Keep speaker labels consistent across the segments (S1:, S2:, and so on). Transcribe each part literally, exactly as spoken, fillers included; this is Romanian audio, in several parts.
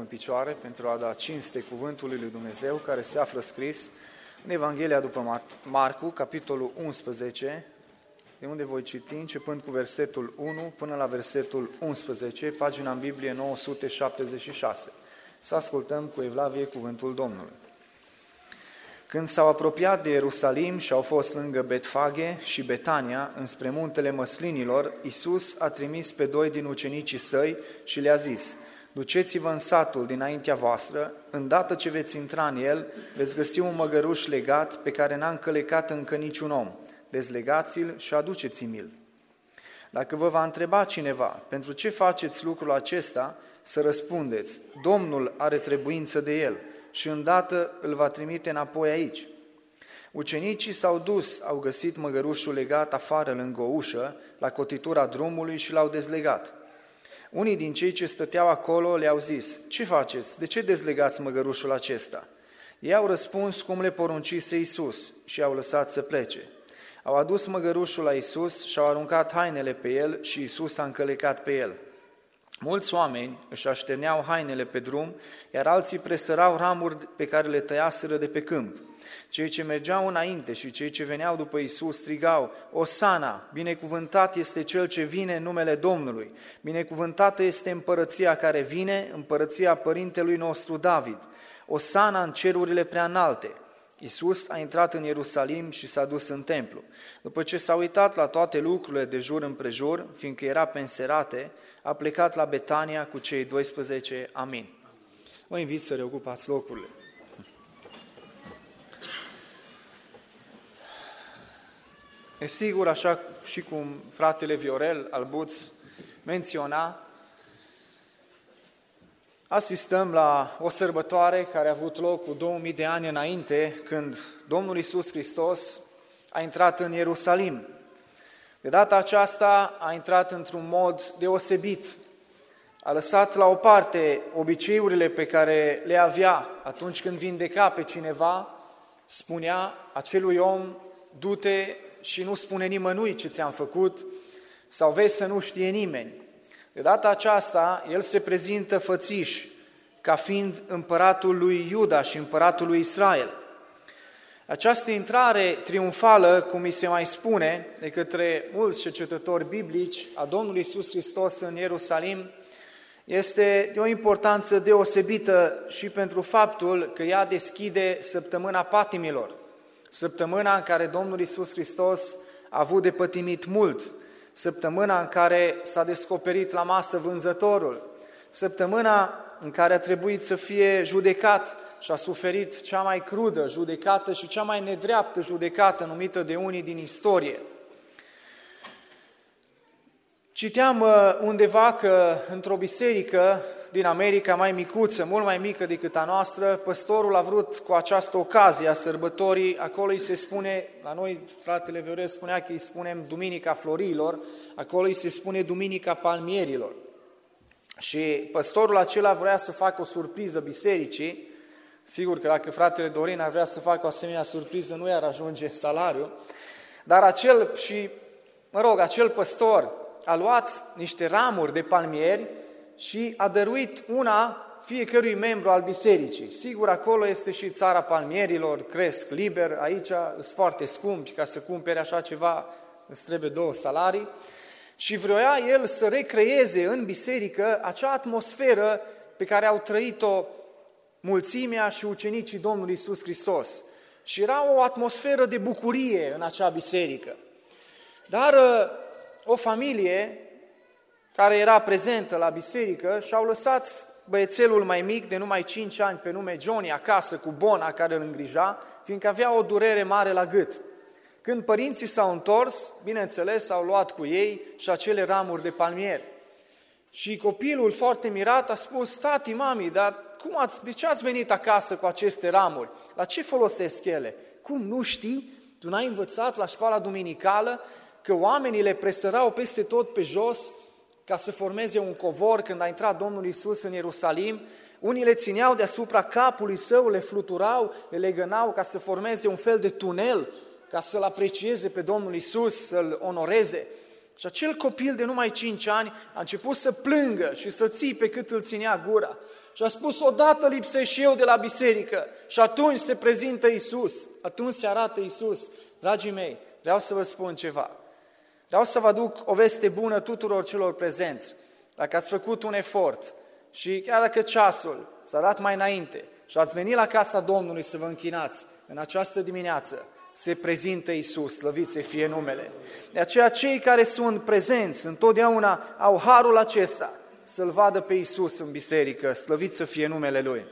S1: în picioare pentru a da cinste cuvântului lui Dumnezeu care se află scris în Evanghelia după Marcu, capitolul unsprezece, de unde voi citi începând cu versetul unu până la versetul unsprezece, pagina în Biblie nouă sute șaptezeci și șase. Să ascultăm cu evlavie cuvântul Domnului. Când s-au apropiat de Ierusalim și au fost lângă Betfage și Betania, înspre muntele Măslinilor, Iisus a trimis pe doi din ucenicii săi și le-a zis: duceți-vă în satul dinaintea voastră, îndată ce veți intra în el, veți găsi un măgăruș legat pe care n-a încălecat încă niciun om. Dezlegați-l și aduceți-mi-l. Dacă vă va întreba cineva, pentru ce faceți lucrul acesta, să răspundeți: Domnul are trebuință de el și îndată îl va trimite înapoi aici. Ucenicii s-au dus, au găsit măgărușul legat afară lângă o ușă, la cotitura drumului și l-au dezlegat. Unii din cei ce stăteau acolo le-au zis: ce faceți? De ce dezlegați măgărușul acesta? Ei au răspuns cum le poruncise Iisus și i-au lăsat să plece. Au adus măgărușul la Iisus și au aruncat hainele pe el și Iisus a încălecat pe el. Mulți oameni își așterneau hainele pe drum, iar alții presărau ramuri pe care le tăiaseră de pe câmp. Cei ce mergeau înainte și cei ce veneau după Iisus strigau: Osana, binecuvântat este cel ce vine în numele Domnului, binecuvântată este împărăția care vine, împărăția părintelui nostru David, Osana în cerurile preanalte. Iisus a intrat în Ierusalim și s-a dus în templu. După ce s-a uitat la toate lucrurile de jur împrejur, fiindcă era pe înserate, a plecat la Betania cu cei doisprezece. Amin. Vă invit să reocupați locurile. E sigur, așa și cum fratele Viorel Albuț menționa, asistăm la o sărbătoare care a avut loc cu două mii de ani înainte, când Domnul Iisus Hristos a intrat în Ierusalim. De data aceasta a intrat într-un mod deosebit. A lăsat la o parte obiceiurile pe care le avea atunci când vindeca pe cineva, spunea acelui om: du-te și nu spune nimănui ce ți-am făcut, sau vezi să nu știe nimeni. De data aceasta, el se prezintă fățiș, ca fiind împăratul lui Iuda și împăratul lui Israel. Această intrare triumfală, cum îi se mai spune de către mulți cercetători biblici, a Domnului Iisus Hristos în Ierusalim, este de o importanță deosebită și pentru faptul că ea deschide săptămâna patimilor, săptămâna în care Domnul Iisus Hristos a avut de pătimit mult, săptămâna în care s-a descoperit la masă vânzătorul, săptămâna în care a trebuit să fie judecat și a suferit cea mai crudă judecată și cea mai nedreaptă judecată numită de unii din istorie. Citeam undeva că într-o biserică din America mai micuță, mult mai mică decât a noastră, păstorul a vrut cu această ocazie a sărbătorii, acolo îi se spune, la noi fratele Viorel spunea că îi spunem Duminica Florilor, acolo îi se spune Duminica Palmierilor. Și păstorul acela vrea să facă o surpriză bisericii. Sigur că dacă fratele Dorin ar vrea să facă o asemenea surpriză, nu i-ar ajunge salariul, dar acel și, mă rog, acel păstor a luat niște ramuri de palmieri și a dăruit una fiecărui membru al bisericii. Sigur, acolo este și țara palmierilor, cresc liber, aici sunt foarte scumpi, ca să cumpere așa ceva îți trebuie două salarii. Și vroia el să recreeze în biserică acea atmosferă pe care au trăit-o mulțimea și ucenicii Domnului Iisus Hristos. Și era o atmosferă de bucurie în acea biserică. Dar o familie care era prezentă la biserică și-au lăsat băiețelul mai mic de numai cinci ani pe nume Johnny acasă cu Bona care îl îngrija, fiindcă avea o durere mare la gât. Când părinții s-au întors, bineînțeles, s-au luat cu ei și acele ramuri de palmieri. Și copilul, foarte mirat, a spus: tati, mami, dar cum ați, de ce ați venit acasă cu aceste ramuri? La ce folosesc ele? Cum, nu știi? Tu n-ai învățat la școala duminicală că oamenii le presărau peste tot pe jos ca să formeze un covor când a intrat Domnul Iisus în Ierusalim? Unii le țineau deasupra capului său, le fluturau, le legănau ca să formeze un fel de tunel, ca să-L aprecieze pe Domnul Iisus, să-L onoreze. Și acel copil de numai cinci ani a început să plângă și să țipe cât îl ținea gura. Și a spus, odată lipsesc și eu de la biserică. Și atunci se prezintă Iisus, atunci se arată Iisus. Dragii mei, vreau să vă spun ceva. Vreau să vă aduc o veste bună tuturor celor prezenți. Dacă ați făcut un efort și chiar dacă ceasul s-a dat mai înainte și ați venit la casa Domnului să vă închinați în această dimineață, se prezintă Iisus, slăvit să fie numele. De aceea cei care sunt prezenți întotdeauna au harul acesta să-L vadă pe Iisus în biserică, slăvit să fie numele Lui.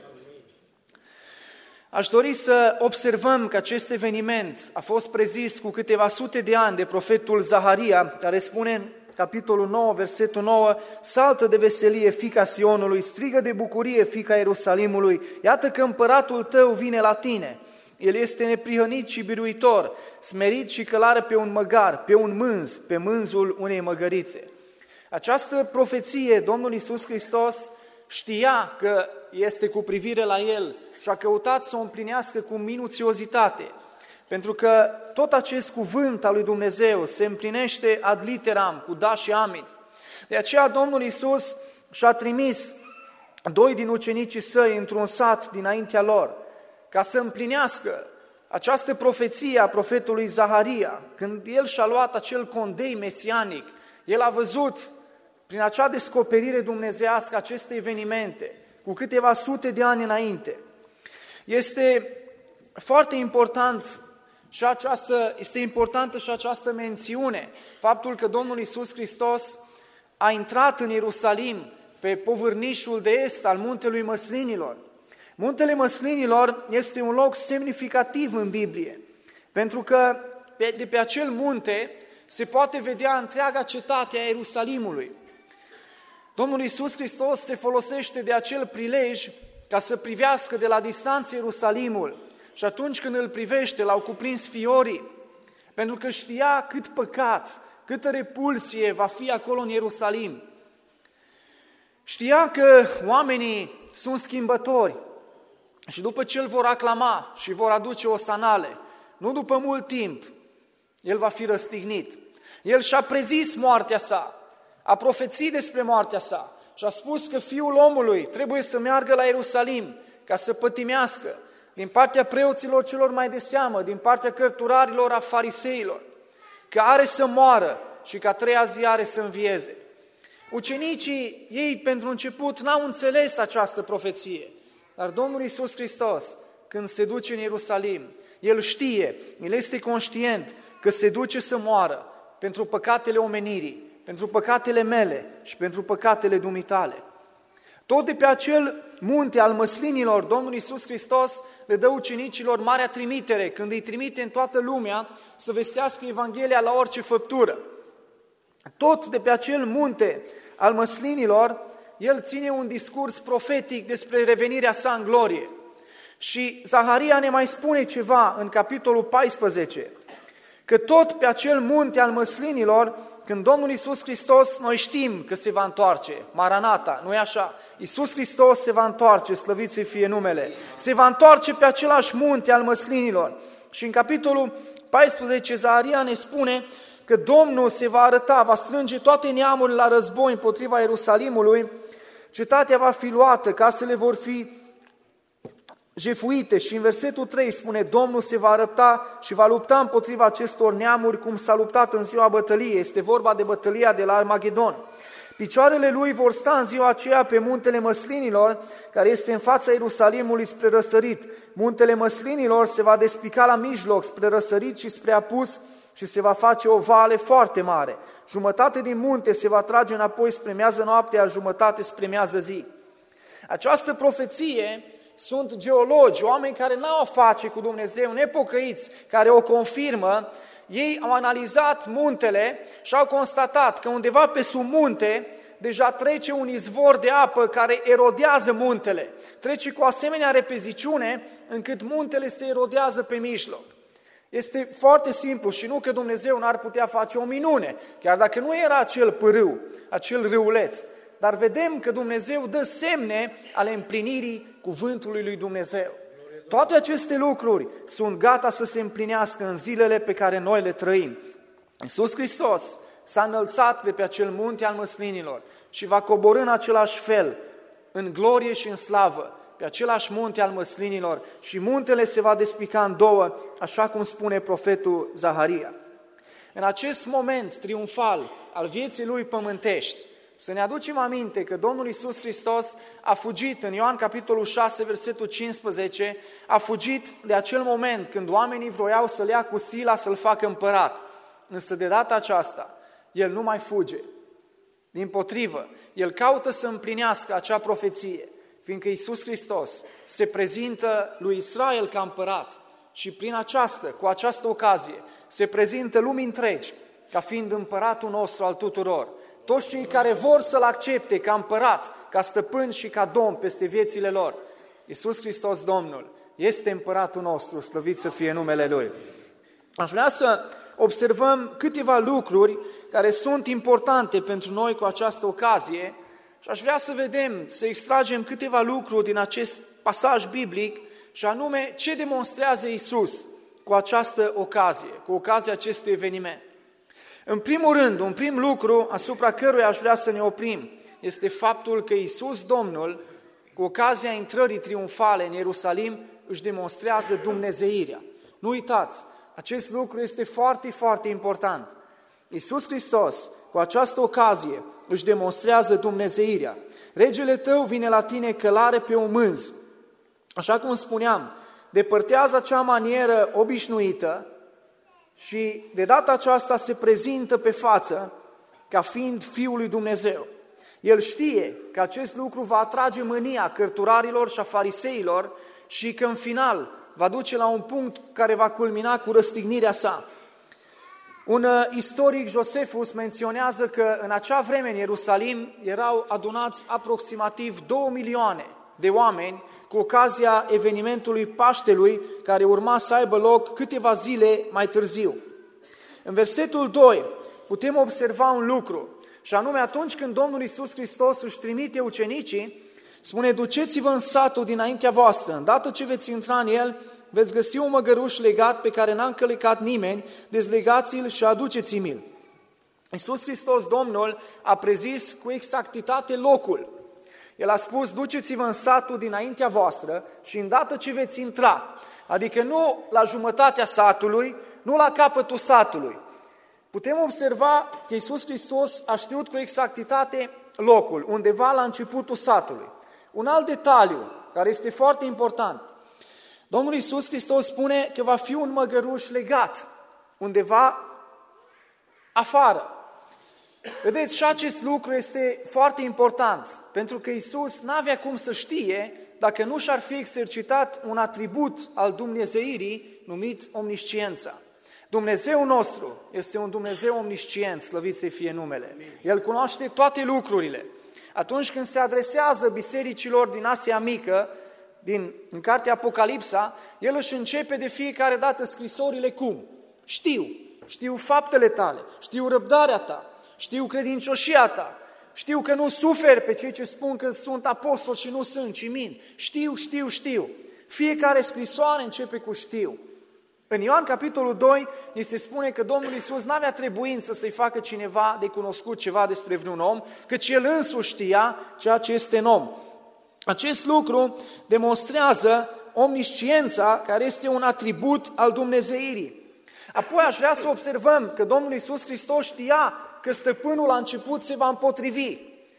S1: Aș dori să observăm că acest eveniment a fost prezis cu câteva sute de ani de profetul Zaharia, care spune în capitolul nouă, versetul nouă, saltă de veselie, fiica Sionului, strigă de bucurie, fiica Ierusalimului, iată că împăratul tău vine la tine. El este neprihănit și biruitor, smerit și călare pe un măgar, pe un mânz, pe mânzul unei măgărițe. Această profeție, Domnul Iisus Hristos știa că este cu privire la El și a căutat să o împlinească cu minuțiozitate, pentru că tot acest cuvânt al lui Dumnezeu se împlinește ad literam, cu da și amin. De aceea Domnul Iisus și-a trimis doi din ucenicii săi într-un sat dinaintea lor, ca să împlinească această profeție a profetului Zaharia. Când el și-a luat acel condei mesianic, el a văzut prin acea descoperire dumnezeiască aceste evenimente, cu câteva sute de ani înainte. Este foarte important și această, este importantă și această mențiune, faptul că Domnul Iisus Hristos a intrat în Ierusalim pe povârnișul de est al muntelui Măslinilor. Muntele Măslinilor este un loc semnificativ în Biblie, pentru că de pe acel munte se poate vedea întreaga cetate a Ierusalimului. Domnul Iisus Hristos se folosește de acel prilej ca să privească de la distanță Ierusalimul și atunci când îl privește, l-au cuprins fiorii, pentru că știa cât păcat, câtă repulsie va fi acolo în Ierusalim. Știa că oamenii sunt schimbători și după ce îl vor aclama și vor aduce osanale, nu după mult timp, el va fi răstignit. El și-a prezis moartea sa, a profețit despre moartea sa și a spus că Fiul omului trebuie să meargă la Ierusalim ca să pătimească din partea preoților celor mai de seamă, din partea cărturarilor, a fariseilor, că are să moară și că a treia zi are să învieze. Ucenicii ei pentru început n-au înțeles această profeție, dar Domnul Iisus Hristos, când se duce în Ierusalim, El știe, El este conștient că se duce să moară pentru păcatele omenirii, pentru păcatele mele și pentru păcatele dumitale. Tot de pe acel munte al Măslinilor, Domnul Iisus Hristos le dă ucenicilor marea trimitere, când îi trimite în toată lumea să vestească Evanghelia la orice făptură. Tot de pe acel munte al Măslinilor, el ține un discurs profetic despre revenirea sa în glorie. Și Zaharia ne mai spune ceva în capitolul paisprezece, că tot pe acel munte al Măslinilor, când Domnul Iisus Hristos, noi știm că se va întoarce, Maranata, nu-i așa? Iisus Hristos se va întoarce, slăvit să fie numele, se va întoarce pe același munte al Măslinilor. Și în capitolul paisprezece, Zaharia ne spune că Domnul se va arăta, va strânge toate neamurile la război împotriva Ierusalimului, cetatea va fi luată, casele vor fi jefuite și în versetul trei spune, Domnul se va arăta și va lupta împotriva acestor neamuri cum s-a luptat în ziua bătăliei. Este vorba de bătălia de la Armagedon. Picioarele lui vor sta în ziua aceea pe muntele Măslinilor, care este în fața Ierusalimului spre răsărit. Muntele Măslinilor se va despica la mijloc spre răsărit și spre apus și se va face o vale foarte mare. Jumătate din munte se va trage înapoi spre miază noapte, iar jumătate spre miază zi. Această profeție sunt geologi, oameni care n-au a face cu Dumnezeu, nepocăiți, care o confirmă. Ei au analizat muntele și au constatat că undeva pe sub munte deja trece un izvor de apă care erodează muntele. Trece cu asemenea repeziciune încât muntele se erodează pe mijloc. Este foarte simplu și nu că Dumnezeu n-ar putea face o minune, chiar dacă nu era acel pârâu, acel râuleț. Dar vedem că Dumnezeu dă semne ale împlinirii cuvântului lui Dumnezeu. Toate aceste lucruri sunt gata să se împlinească în zilele pe care noi le trăim. Iisus Hristos s-a înălțat de pe acel munte al Măslinilor și va coborî în același fel în glorie și în slavă, pe același munte al măslinilor și muntele se va despica în două, așa cum spune profetul Zaharia. În acest moment triumfal al vieții lui pământești, să ne aducem aminte că Domnul Iisus Hristos a fugit în Ioan capitolul șase, versetul cincisprezece, a fugit de acel moment când oamenii vroiau să-l ia cu sila să-l facă împărat. Însă de data aceasta, el nu mai fuge. Dimpotrivă, el caută să împlinească acea profeție, fiindcă Iisus Hristos se prezintă lui Israel ca împărat și prin această, cu această ocazie, se prezintă lumii întregi ca fiind împăratul nostru al tuturor. Toți cei care vor să-L accepte ca împărat, ca stăpân și ca domn peste viețile lor. Iisus Hristos Domnul este împăratul nostru, slăvit să fie numele Lui. Aș vrea să observăm câteva lucruri care sunt importante pentru noi cu această ocazie și aș vrea să vedem, să extragem câteva lucruri din acest pasaj biblic și anume ce demonstrează Iisus cu această ocazie, cu ocazia acestui eveniment. În primul rând, un prim lucru asupra căruia aș vrea să ne oprim este faptul că Iisus Domnul, cu ocazia intrării triumfale în Ierusalim, își demonstrează dumnezeirea. Nu uitați, acest lucru este foarte, foarte important. Iisus Hristos, cu această ocazie, își demonstrează dumnezeirea. Regele tău vine la tine călare pe un mânz. Așa cum spuneam, depărtează acea manieră obișnuită și de data aceasta se prezintă pe față ca fiind Fiul lui Dumnezeu. El știe că acest lucru va atrage mânia cărturarilor și a fariseilor și că în final va duce la un punct care va culmina cu răstignirea sa. Un istoric, Josefus, menționează că în acea vreme în Ierusalim erau adunați aproximativ două milioane de oameni cu ocazia evenimentului Paștelui, care urma să aibă loc câteva zile mai târziu. În versetul doi putem observa un lucru, și anume atunci când Domnul Iisus Hristos își trimite ucenicii, spune, duceți-vă în satul dinaintea voastră, îndată ce veți intra în el, veți găsi un măgăruș legat pe care n-a încălecat nimeni, dezlegați-l și aduceți-mi-l. Iisus Hristos, Domnul, a prezis cu exactitate locul. El a spus, duceți-vă în satul dinaintea voastră și îndată ce veți intra, adică nu la jumătatea satului, nu la capătul satului. Putem observa că Iisus Hristos a știut cu exactitate locul, undeva la începutul satului. Un alt detaliu, care este foarte important, Domnul Iisus Hristos spune că va fi un măgăruș legat, undeva afară. Vedeți, și acest lucru este foarte important, pentru că Iisus n-avea cum să știe dacă nu și-ar fi exercitat un atribut al dumnezeirii numit omnisciența. Dumnezeu nostru este un Dumnezeu omniscient, slăvit să fie numele. El cunoaște toate lucrurile. Atunci când se adresează bisericilor din Asia Mică, din, în cartea Apocalipsa, El își începe de fiecare dată scrisorile cum? Știu, știu faptele tale, știu răbdarea ta, știu credincioșia ta, știu că nu suferi pe cei ce spun că sunt apostoli și nu sunt, ci mint. Știu, știu, știu. Fiecare scrisoare începe cu știu. În Ioan capitolul doi ni se spune că Domnul Iisus n-avea trebuință să-i facă cineva de cunoscut ceva despre vreun om, căci El însuși știa ceea ce este în om. Acest lucru demonstrează omnisciența, care este un atribut al dumnezeirii. Apoi aș vrea să observăm că Domnul Iisus Hristos știa că stăpânul la început se va împotrivi.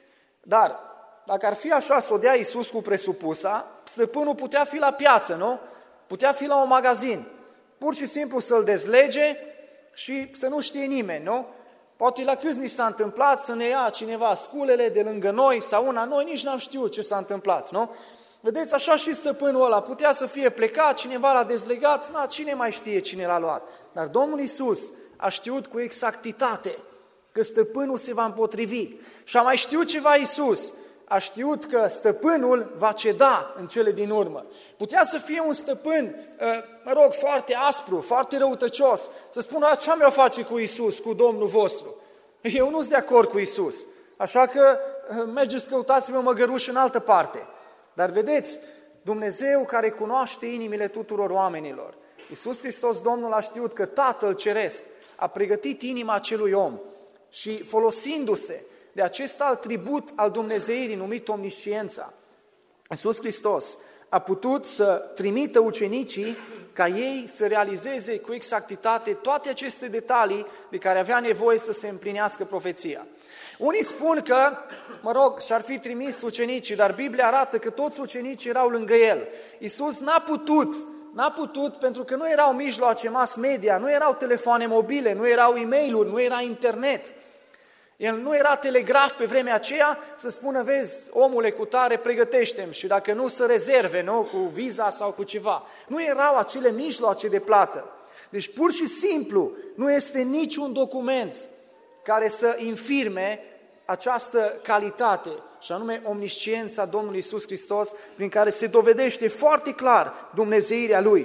S1: Dar dacă ar fi așa să o dea Iisus cu presupusa, stăpânul putea fi la piață, nu? Putea fi la un magazin. Pur și simplu să-l dezlege și să nu știe nimeni, nu? Poate la câți ni s-a întâmplat să ne ia cineva sculele de lângă noi sau una, noi nici n-am știut ce s-a întâmplat, nu? Vedeți, așa și stăpânul ăla putea să fie plecat, cineva l-a dezlegat, na, cine mai știe cine l-a luat? Dar Domnul Iisus a știut cu exactitate că stăpânul se va împotrivi. Și a mai știut ceva Iisus, a știut că stăpânul va ceda în cele din urmă. Putea să fie un stăpân, mă rog, foarte aspru, foarte răutăcios, să spună, ce mi-o face cu Iisus, cu Domnul vostru? Eu nu sunt de acord cu Iisus, așa că mergeți, căutați-vă măgăruși în altă parte. Dar vedeți, Dumnezeu care cunoaște inimile tuturor oamenilor, Iisus Hristos Domnul a știut că Tatăl Ceresc a pregătit inima acelui om și folosindu-se de acest atribut al dumnezeirii numit omnisciența, Iisus Hristos a putut să trimită ucenicii ca ei să realizeze cu exactitate toate aceste detalii de care avea nevoie să se împlinească profeția. Unii spun că, mă rog, și-ar fi trimis ucenicii, dar Biblia arată că toți ucenicii erau lângă el. Iisus n-a putut, n-a putut pentru că nu erau mijloace mass media, nu erau telefoane mobile, nu erau e-mail-uri, nu era internet. El nu era telegraf pe vremea aceea să spună, vezi, omule cu tare, pregătește-mi și dacă nu să rezerve, nu, cu viza sau cu ceva. Nu erau acele mijloace de plată. Deci pur și simplu nu este niciun document care să infirme această calitate, și anume omnisciența Domnului Iisus Hristos, prin care se dovedește foarte clar dumnezeirea Lui.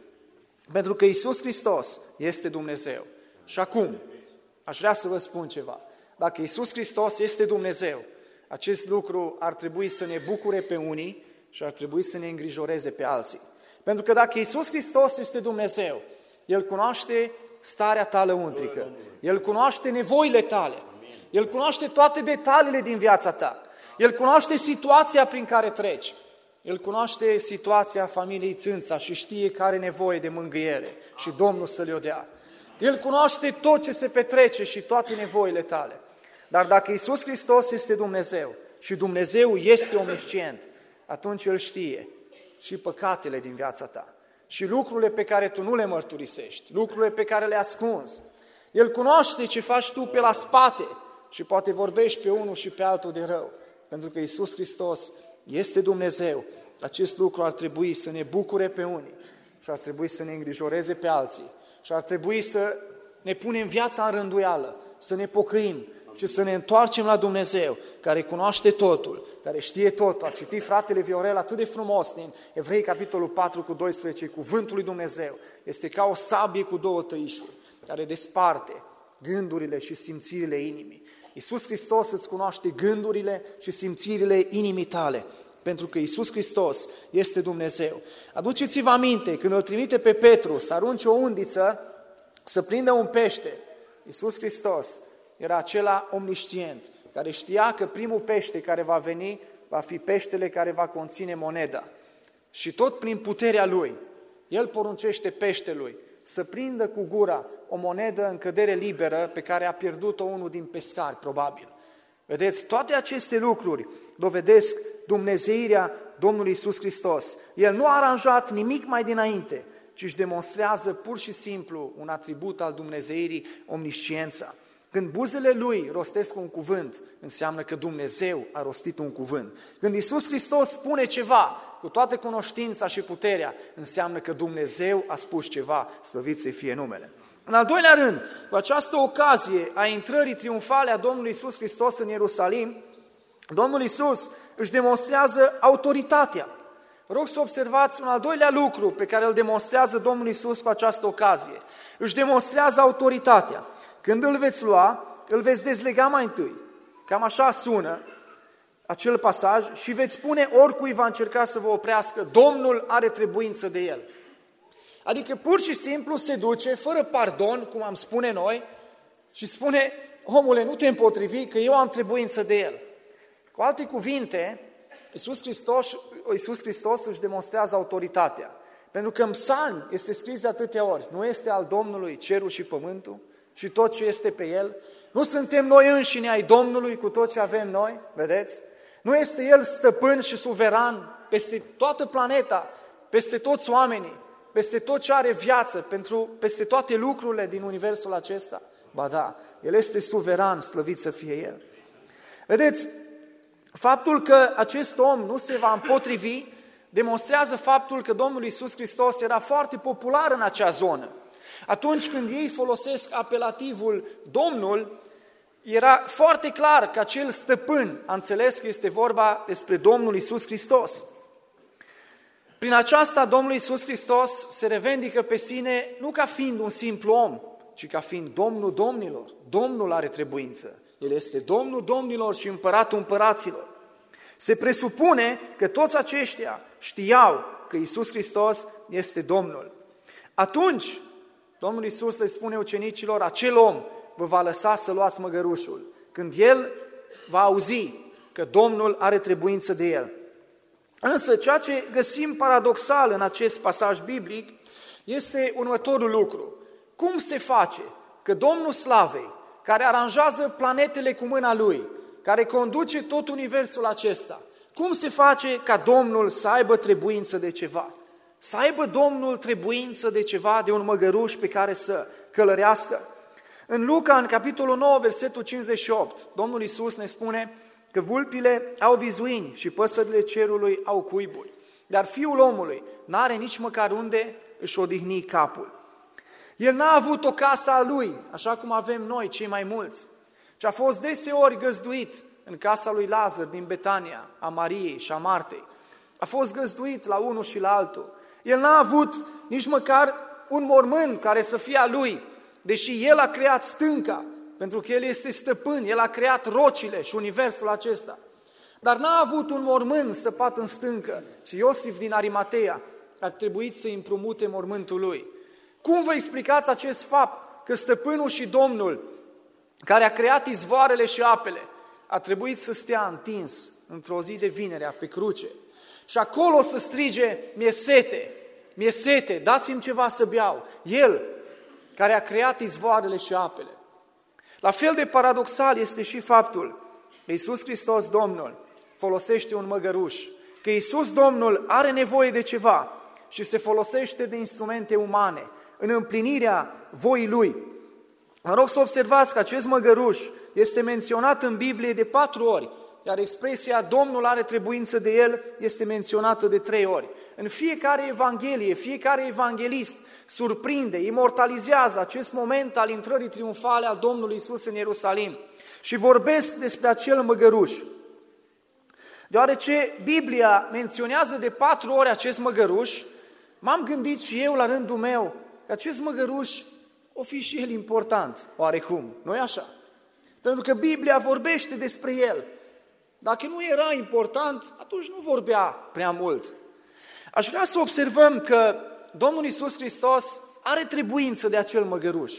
S1: Pentru că Iisus Hristos este Dumnezeu. Și acum, aș vrea să vă spun ceva. Dacă Iisus Hristos este Dumnezeu, acest lucru ar trebui să ne bucure pe unii și ar trebui să ne îngrijoreze pe alții. Pentru că dacă Iisus Hristos este Dumnezeu, El cunoaște starea ta lăuntrică, El cunoaște nevoile tale, El cunoaște toate detaliile din viața ta, El cunoaște situația prin care treci, El cunoaște situația familiei Țânța și știe că are nevoie de mângâiere și Domnul să le-o dea. El cunoaște tot ce se petrece și toate nevoile tale. Dar dacă Iisus Hristos este Dumnezeu și Dumnezeu este omniscient, atunci El știe și păcatele din viața ta și lucrurile pe care tu nu le mărturisești, lucrurile pe care le ascunzi. El cunoaște ce faci tu pe la spate și poate vorbești pe unul și pe altul de rău. Pentru că Iisus Hristos este Dumnezeu, acest lucru ar trebui să ne bucure pe unii și ar trebui să ne îngrijoreze pe alții. Și ar trebui să ne punem viața în rânduială, să ne pocăim și să ne întoarcem la Dumnezeu, care cunoaște totul, care știe totul. A citit fratele Viorel atât de frumos din Evrei, capitolul patru cu doisprezece, cuvântul lui Dumnezeu este ca o sabie cu două tăișuri, care desparte gândurile și simțirile inimii. Iisus Hristos îți cunoaște gândurile și simțirile inimii tale, pentru că Iisus Hristos este Dumnezeu. Aduceți-vă aminte, când îl trimite pe Petru să arunce o undiță, să prindă un pește, Iisus Hristos era acela omniscient, care știa că primul pește care va veni va fi peștele care va conține moneda. Și tot prin puterea Lui, El poruncește peștelui să prindă cu gura o monedă în cădere liberă pe care a pierdut-o unul din pescari, probabil. Vedeți, toate aceste lucruri dovedesc dumnezeirea Domnului Iisus Hristos. El nu a aranjat nimic mai dinainte, ci își demonstrează pur și simplu un atribut al dumnezeirii, omnisciența. Când buzele Lui rostesc un cuvânt, înseamnă că Dumnezeu a rostit un cuvânt. Când Iisus Hristos spune ceva, cu toată cunoștința și puterea, înseamnă că Dumnezeu a spus ceva, slăvit să-i fie numele. În al doilea rând, cu această ocazie a intrării triumfale a Domnului Iisus Hristos în Ierusalim, Domnul Iisus își demonstrează autoritatea. Vă rog să observați un al doilea lucru pe care îl demonstrează Domnul Iisus cu această ocazie. Își demonstrează autoritatea. Când îl veți lua, îl veți dezlega mai întâi. Cam așa sună acel pasaj și veți spune oricui va încerca să vă oprească, Domnul are trebuință de el. Adică pur și simplu se duce, fără pardon, cum am spune noi, și spune, omule, nu te împotrivi, că eu am trebuință de el. Cu alte cuvinte, Iisus Hristos, Iisus Hristos își demonstrează autoritatea. Pentru că în Psalm este scris de atâtea ori, nu este al Domnului cerul și pământul și tot ce este pe el? Nu suntem noi înșine ai Domnului cu tot ce avem noi, vedeți? Nu este El stăpân și suveran peste toată planeta, peste toți oamenii, peste tot ce are viață, pentru, peste toate lucrurile din universul acesta? Ba da, El este suveran, slăvit să fie El. Vedeți, faptul că acest om nu se va împotrivi demonstrează faptul că Domnul Iisus Hristos era foarte popular în acea zonă. Atunci când ei folosesc apelativul Domnul, era foarte clar că acel stăpân a înțeles că este vorba despre Domnul Iisus Hristos. Prin aceasta, Domnul Iisus Hristos se revendică pe sine nu ca fiind un simplu om, ci ca fiind Domnul domnilor. Domnul are trebuință. El este Domnul domnilor și Împăratul împăraților. Se presupune că toți aceștia știau că Iisus Hristos este Domnul. Atunci, Domnul Iisus le spune ucenicilor, acel om vă va lăsa să luați măgărușul, când el va auzi că Domnul are trebuință de el. Însă, ceea ce găsim paradoxal în acest pasaj biblic este următorul lucru. Cum se face că Domnul Slavei, care aranjează planetele cu mâna Lui, care conduce tot universul acesta, cum se face ca Domnul să aibă trebuință de ceva? Să aibă Domnul trebuință de ceva, de un măgăruș pe care să călărească? În Luca, în capitolul nouă, versetul cincizeci și opt, Domnul Iisus ne spune că vulpile au vizuini și păsările cerului au cuiburi, dar Fiul omului n-are nici măcar unde își odihni capul. El n-a avut o casă a lui, așa cum avem noi, cei mai mulți, ci a fost deseori găzduit în casa lui Lazar din Betania, a Mariei și a Martei. A fost găzduit la unul și la altul. El n-a avut nici măcar un mormânt care să fie a lui, deși el a creat stânca, pentru că el este stăpân, el a creat rocile și universul acesta. Dar n-a avut un mormânt săpat în stâncă, ci Iosif din Arimatea a trebuit să împrumute mormântul lui. Cum vă explicați acest fapt că stăpânul și Domnul, care a creat izvoarele și apele, a trebuit să stea întins într-o zi de vinerea pe cruce și acolo să strige: mi-e sete, mi-e sete, dați-mi ceva să beau. El, care a creat izvoarele și apele. La fel de paradoxal este și faptul că Iisus Hristos, Domnul, folosește un măgăruș, că Iisus, Domnul, are nevoie de ceva și se folosește de instrumente umane în împlinirea voii Lui. Mă rog să observați că acest măgăruș este menționat în Biblie de patru ori, iar expresia Domnul are trebuință de el este menționată de trei ori. În fiecare evanghelie, fiecare evanghelist surprinde, imortalizează acest moment al intrării triumfale a Domnului Iisus în Ierusalim și vorbesc despre acel măgăruș. Deoarece Biblia menționează de patru ori acest măgăruș, m-am gândit și eu la rândul meu că acest măgăruș o fi și el important, oarecum, nu-i așa? Pentru că Biblia vorbește despre el. Dacă nu era important, atunci nu vorbea prea mult. Aș vrea să observăm că Domnul Iisus Hristos are trebuință de acel măgăruș.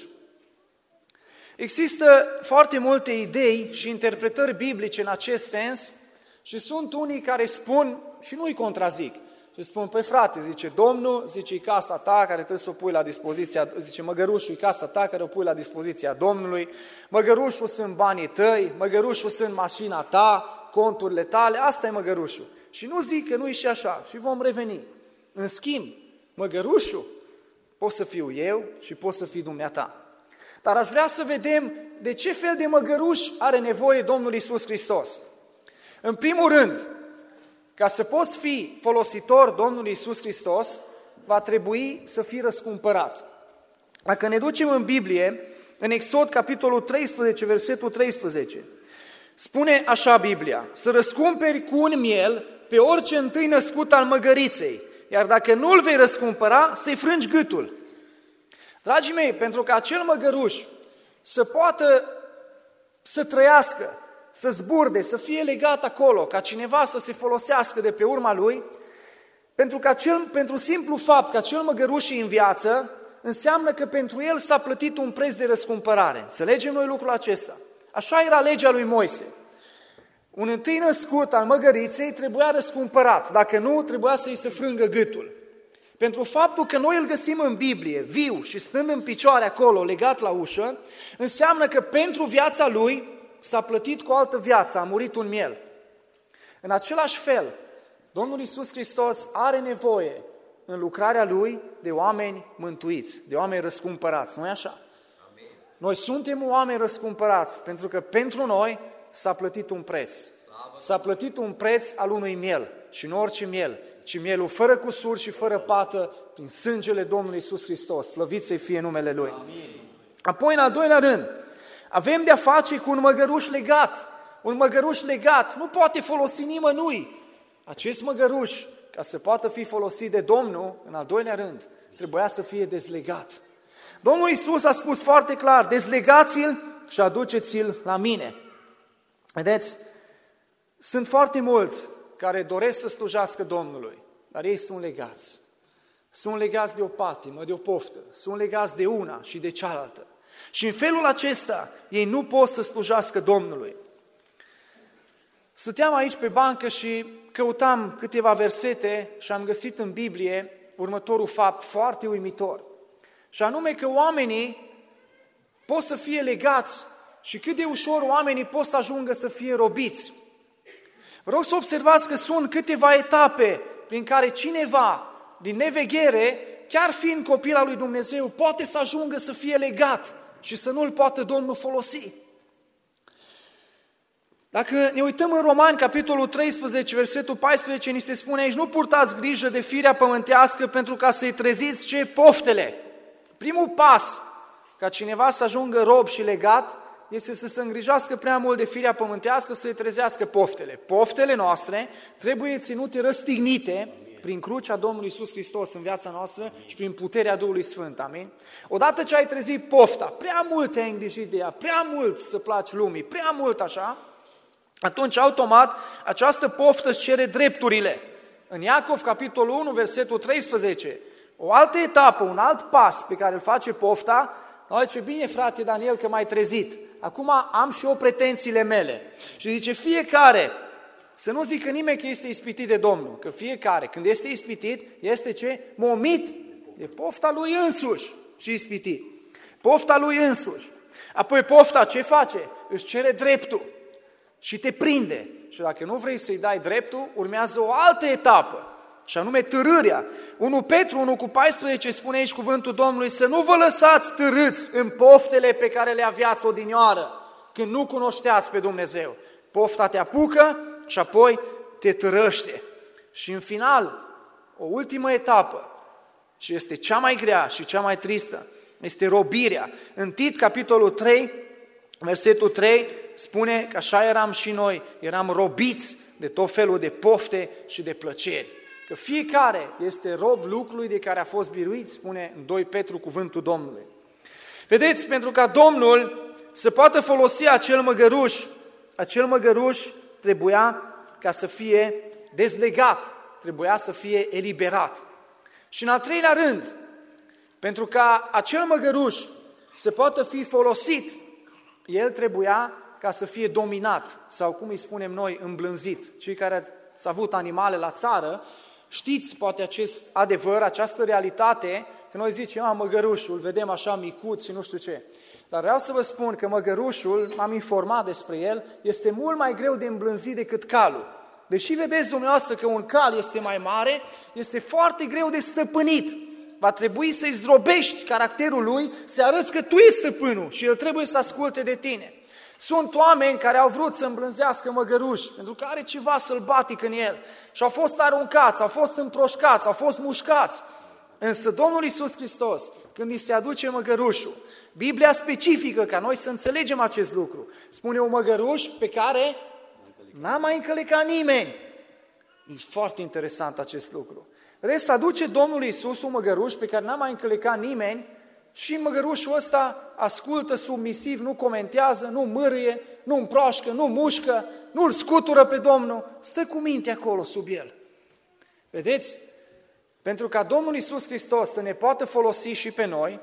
S1: Există foarte multe idei și interpretări biblice în acest sens și sunt unii care spun, și nu-i contrazic, și spun: păi frate, zice Domnul, zice, e casa ta care trebuie să o pui la dispoziția, zice măgărușul e casa ta care o pui la dispoziția Domnului, măgărușul sunt banii tăi, măgărușul sunt mașina ta, conturile tale, asta e măgărușul. Și nu zic că nu e și așa și vom reveni. În schimb, măgărușul pot să fiu eu și pot să fii dumneata. Dar aș vrea să vedem de ce fel de măgăruș are nevoie Domnul Iisus Hristos. În primul rând, ca să poți fi folositor Domnului Iisus Hristos, va trebui să fii răscumpărat. Dacă ne ducem în Biblie, în Exod, capitolul treisprezece, versetul treisprezece, spune așa Biblia: să răscumperi cu un miel pe orice întâi născut al măgăriței, iar dacă nu îl vei răscumpăra, să-i frângi gâtul. Dragii mei, pentru că acel măgăruș să poată să trăiască, să zburde, să fie legat acolo, ca cineva să se folosească de pe urma lui, pentru că acel, pentru simplu fapt că acel măgăruș e în viață, înseamnă că pentru el s-a plătit un preț de răscumpărare. Înțelegem noi lucrul acesta? Așa era legea lui Moise. Un întâi născut al măgăriței trebuia răscumpărat, dacă nu, trebuia să-i se frângă gâtul. Pentru faptul că noi îl găsim în Biblie, viu și stând în picioare acolo, legat la ușă, înseamnă că pentru viața lui s-a plătit cu o altă viață, a murit un miel. În același fel, Domnul Iisus Hristos are nevoie în lucrarea Lui de oameni mântuiți, de oameni răscumpărați, nu-i așa? Amin. Noi suntem oameni răscumpărați pentru că pentru noi s-a plătit un preț. S-a plătit un preț al unui miel și nu orice miel, ci mielul fără cusur și fără pată prin sângele Domnului Iisus Hristos. Slăvit să-i fie numele Lui. Amin. Apoi, în al doilea rând, avem de-a face cu un măgăruș legat. Un măgăruș legat nu poate folosi nimănui. Acest măgăruș, ca să poată fi folosit de Domnul, în al doilea rând, trebuia să fie dezlegat. Domnul Iisus a spus foarte clar: dezlegați-l și aduceți-l la mine. Vedeți, sunt foarte mulți care doresc să slujească Domnului, dar ei sunt legați. Sunt legați de o patimă, de o poftă, sunt legați de una și de cealaltă. Și în felul acesta ei nu pot să slujească Domnului. Stăteam aici pe bancă și căutam câteva versete și am găsit în Biblie următorul fapt foarte uimitor. Și anume că oamenii pot să fie legați și cât de ușor oamenii pot să ajungă să fie robiți. Vă rog să observați că sunt câteva etape prin care cineva din neveghere, chiar fiind copil al lui Dumnezeu, poate să ajungă să fie legat și să nu-l poată Domnul folosi. Dacă ne uităm în Romani, capitolul treisprezece, versetul paisprezece, ni se spune aici: nu purtați grijă de firea pământească pentru ca să-i treziți ce poftele. Primul pas ca cineva să ajungă rob și legat este să se îngrijească prea mult de firea pământească, să-i trezească poftele. Poftele noastre trebuie ținute răstignite prin crucea Domnului Iisus Hristos în viața noastră și prin puterea Duhului Sfânt, amin? Odată ce ai trezit pofta, prea mult te-ai îngrijit de ea, prea mult să placi lumii, prea mult așa, atunci automat această poftă își cere drepturile. În Iacov, capitolul unu, versetul treisprezece, o altă etapă, un alt pas pe care îl face pofta, noi ce bine, frate Daniel, că m-ai trezit, acum am și eu pretențiile mele. Și zice, fiecare, să nu zică nimeni că este ispitit de Domnul, că fiecare, când este ispitit, este ce? Momit de pofta lui însuși și ispitit. Pofta lui însuși. Apoi pofta ce face? Își cere dreptul și te prinde. Și dacă nu vrei să-i dai dreptul, urmează o altă etapă, și anume târârea. unu Petru unu cu paisprezece spune aici cuvântul Domnului: să nu vă lăsați târâți în poftele pe care le aveați odinioară, când nu cunoșteați pe Dumnezeu. Pofta te apucă și apoi te târăște. Și în final, o ultimă etapă, și este cea mai grea și cea mai tristă, este robirea. În Tit, capitolul trei, versetul trei, spune că așa eram și noi, eram robiți de tot felul de pofte și de plăceri. Că fiecare este rob lucrului de care a fost biruit, spune în doi Petru cuvântul Domnului. Vedeți, pentru ca Domnul să poată folosi acel măgăruș, acel măgăruș trebuia ca să fie dezlegat, trebuia să fie eliberat. Și în al treilea rând, pentru ca acel măgăruș să poată fi folosit, el trebuia ca să fie dominat, sau cum îi spunem noi, îmblânzit. Cei care ați avut animale la țară, știți poate acest adevăr, această realitate, că noi zicem, a, măgărușul, vedem așa micuț și nu știu ce. Dar vreau să vă spun că măgărușul, m-am informat despre el, este mult mai greu de îmblânzit decât calul. Deși vedeți dumneavoastră că un cal este mai mare, este foarte greu de stăpânit. Va trebui să-i zdrobești caracterul lui, să arăți că tu ești stăpânul și el trebuie să asculte de tine. Sunt oameni care au vrut să îmblânzească măgăruși, pentru că are ceva sălbatic în el și au fost aruncați, au fost împroșcați, au fost mușcați. Însă Domnul Iisus Hristos, când îi se aduce măgărușul, Biblia specifică ca noi să înțelegem acest lucru. Spune un măgăruș pe care n-a mai încălecat nimeni. E foarte interesant acest lucru. Vedeți, să aduce Domnul Iisus un măgăruș pe care n-a mai încălecat nimeni și măgărușul ăsta ascultă submisiv, nu comentează, nu mârâie, nu împroașcă, nu mușcă, nu îl scutură pe Domnul, stă cu minte acolo sub el. Vedeți? Pentru ca Domnul Iisus Hristos să ne poată folosi și pe noi,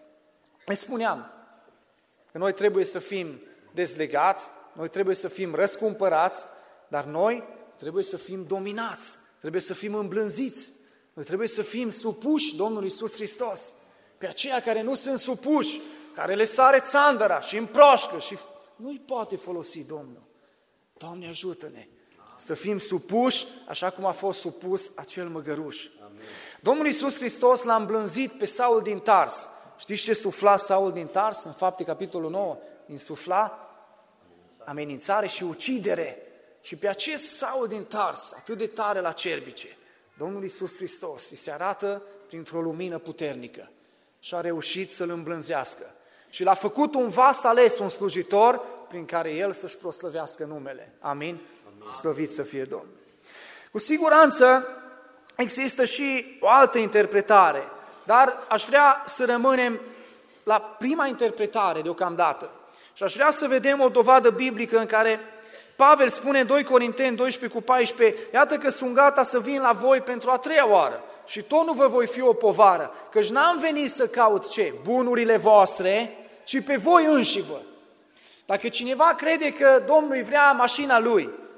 S1: îi spuneam că noi trebuie să fim dezlegați, noi trebuie să fim răscumpărați, dar noi trebuie să fim dominați, trebuie să fim îmblânziți, noi trebuie să fim supuși Domnului Iisus Hristos. Pe aceia care nu sunt supuși, care le sare țandăra și împroașcă și nu-i poate folosi Domnul. Doamne, ajută-ne să fim supuși așa cum a fost supus acel măgăruș. Amin. Domnul Iisus Hristos l-a îmblânzit pe Saul din Tars. Știți ce sufla Saul din Tars? În Fapte, capitolul nouă, insufla amenințare și ucidere. Și pe acest Saul din Tars, atât de tare la cerbice, Domnul Iisus Hristos îi se arată printr-o lumină puternică și a reușit să-l îmblânzească. Și l-a făcut un vas ales, un slujitor, prin care el să-și proslăvească numele. Amin? Amin. Slăvit să fie Domnul. Cu siguranță există și o altă interpretare, dar aș vrea să rămânem la prima interpretare deocamdată. Și aș vrea să vedem o dovadă biblică în care Pavel spune în doi Corinteni doisprezece cu paisprezece, iată că sunt gata să vin la voi pentru a treia oară și tot nu vă voi fi o povară, căci n-am venit să caut ce? Bunurile voastre, ci pe voi înși vă. Dacă cineva crede că Domnul îi vrea mașina lui,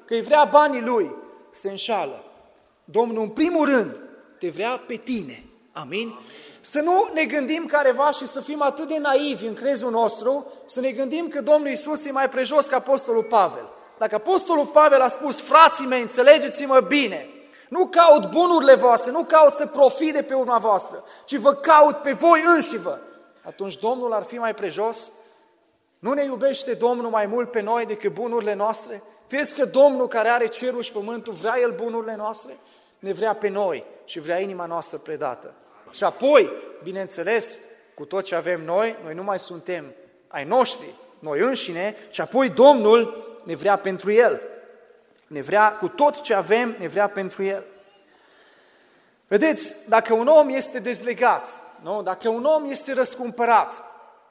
S1: că îi vrea banii lui, se înșală. Domnul, în primul rând, te vrea pe tine. Amin? Să nu ne gândim careva și să fim atât de naivi în crezul nostru, să ne gândim că Domnul Iisus e mai prejos ca Apostolul Pavel. Dacă Apostolul Pavel a spus, frații mei, înțelegeți-mă bine, nu caut bunurile voastre, nu caut să profit de pe urma voastră, ci vă caut pe voi înșivă, atunci Domnul ar fi mai prejos? Nu ne iubește Domnul mai mult pe noi decât bunurile noastre? Crezi că Domnul care are cerul și pământul vrea El bunurile noastre? Ne vrea pe noi și vrea inima noastră predată. Și apoi, bineînțeles, cu tot ce avem noi, noi nu mai suntem ai noștri, noi înșine, și apoi Domnul ne vrea pentru El. Ne vrea cu tot ce avem, ne vrea pentru El. Vedeți, dacă un om este dezlegat, nu? Dacă un om este răscumpărat,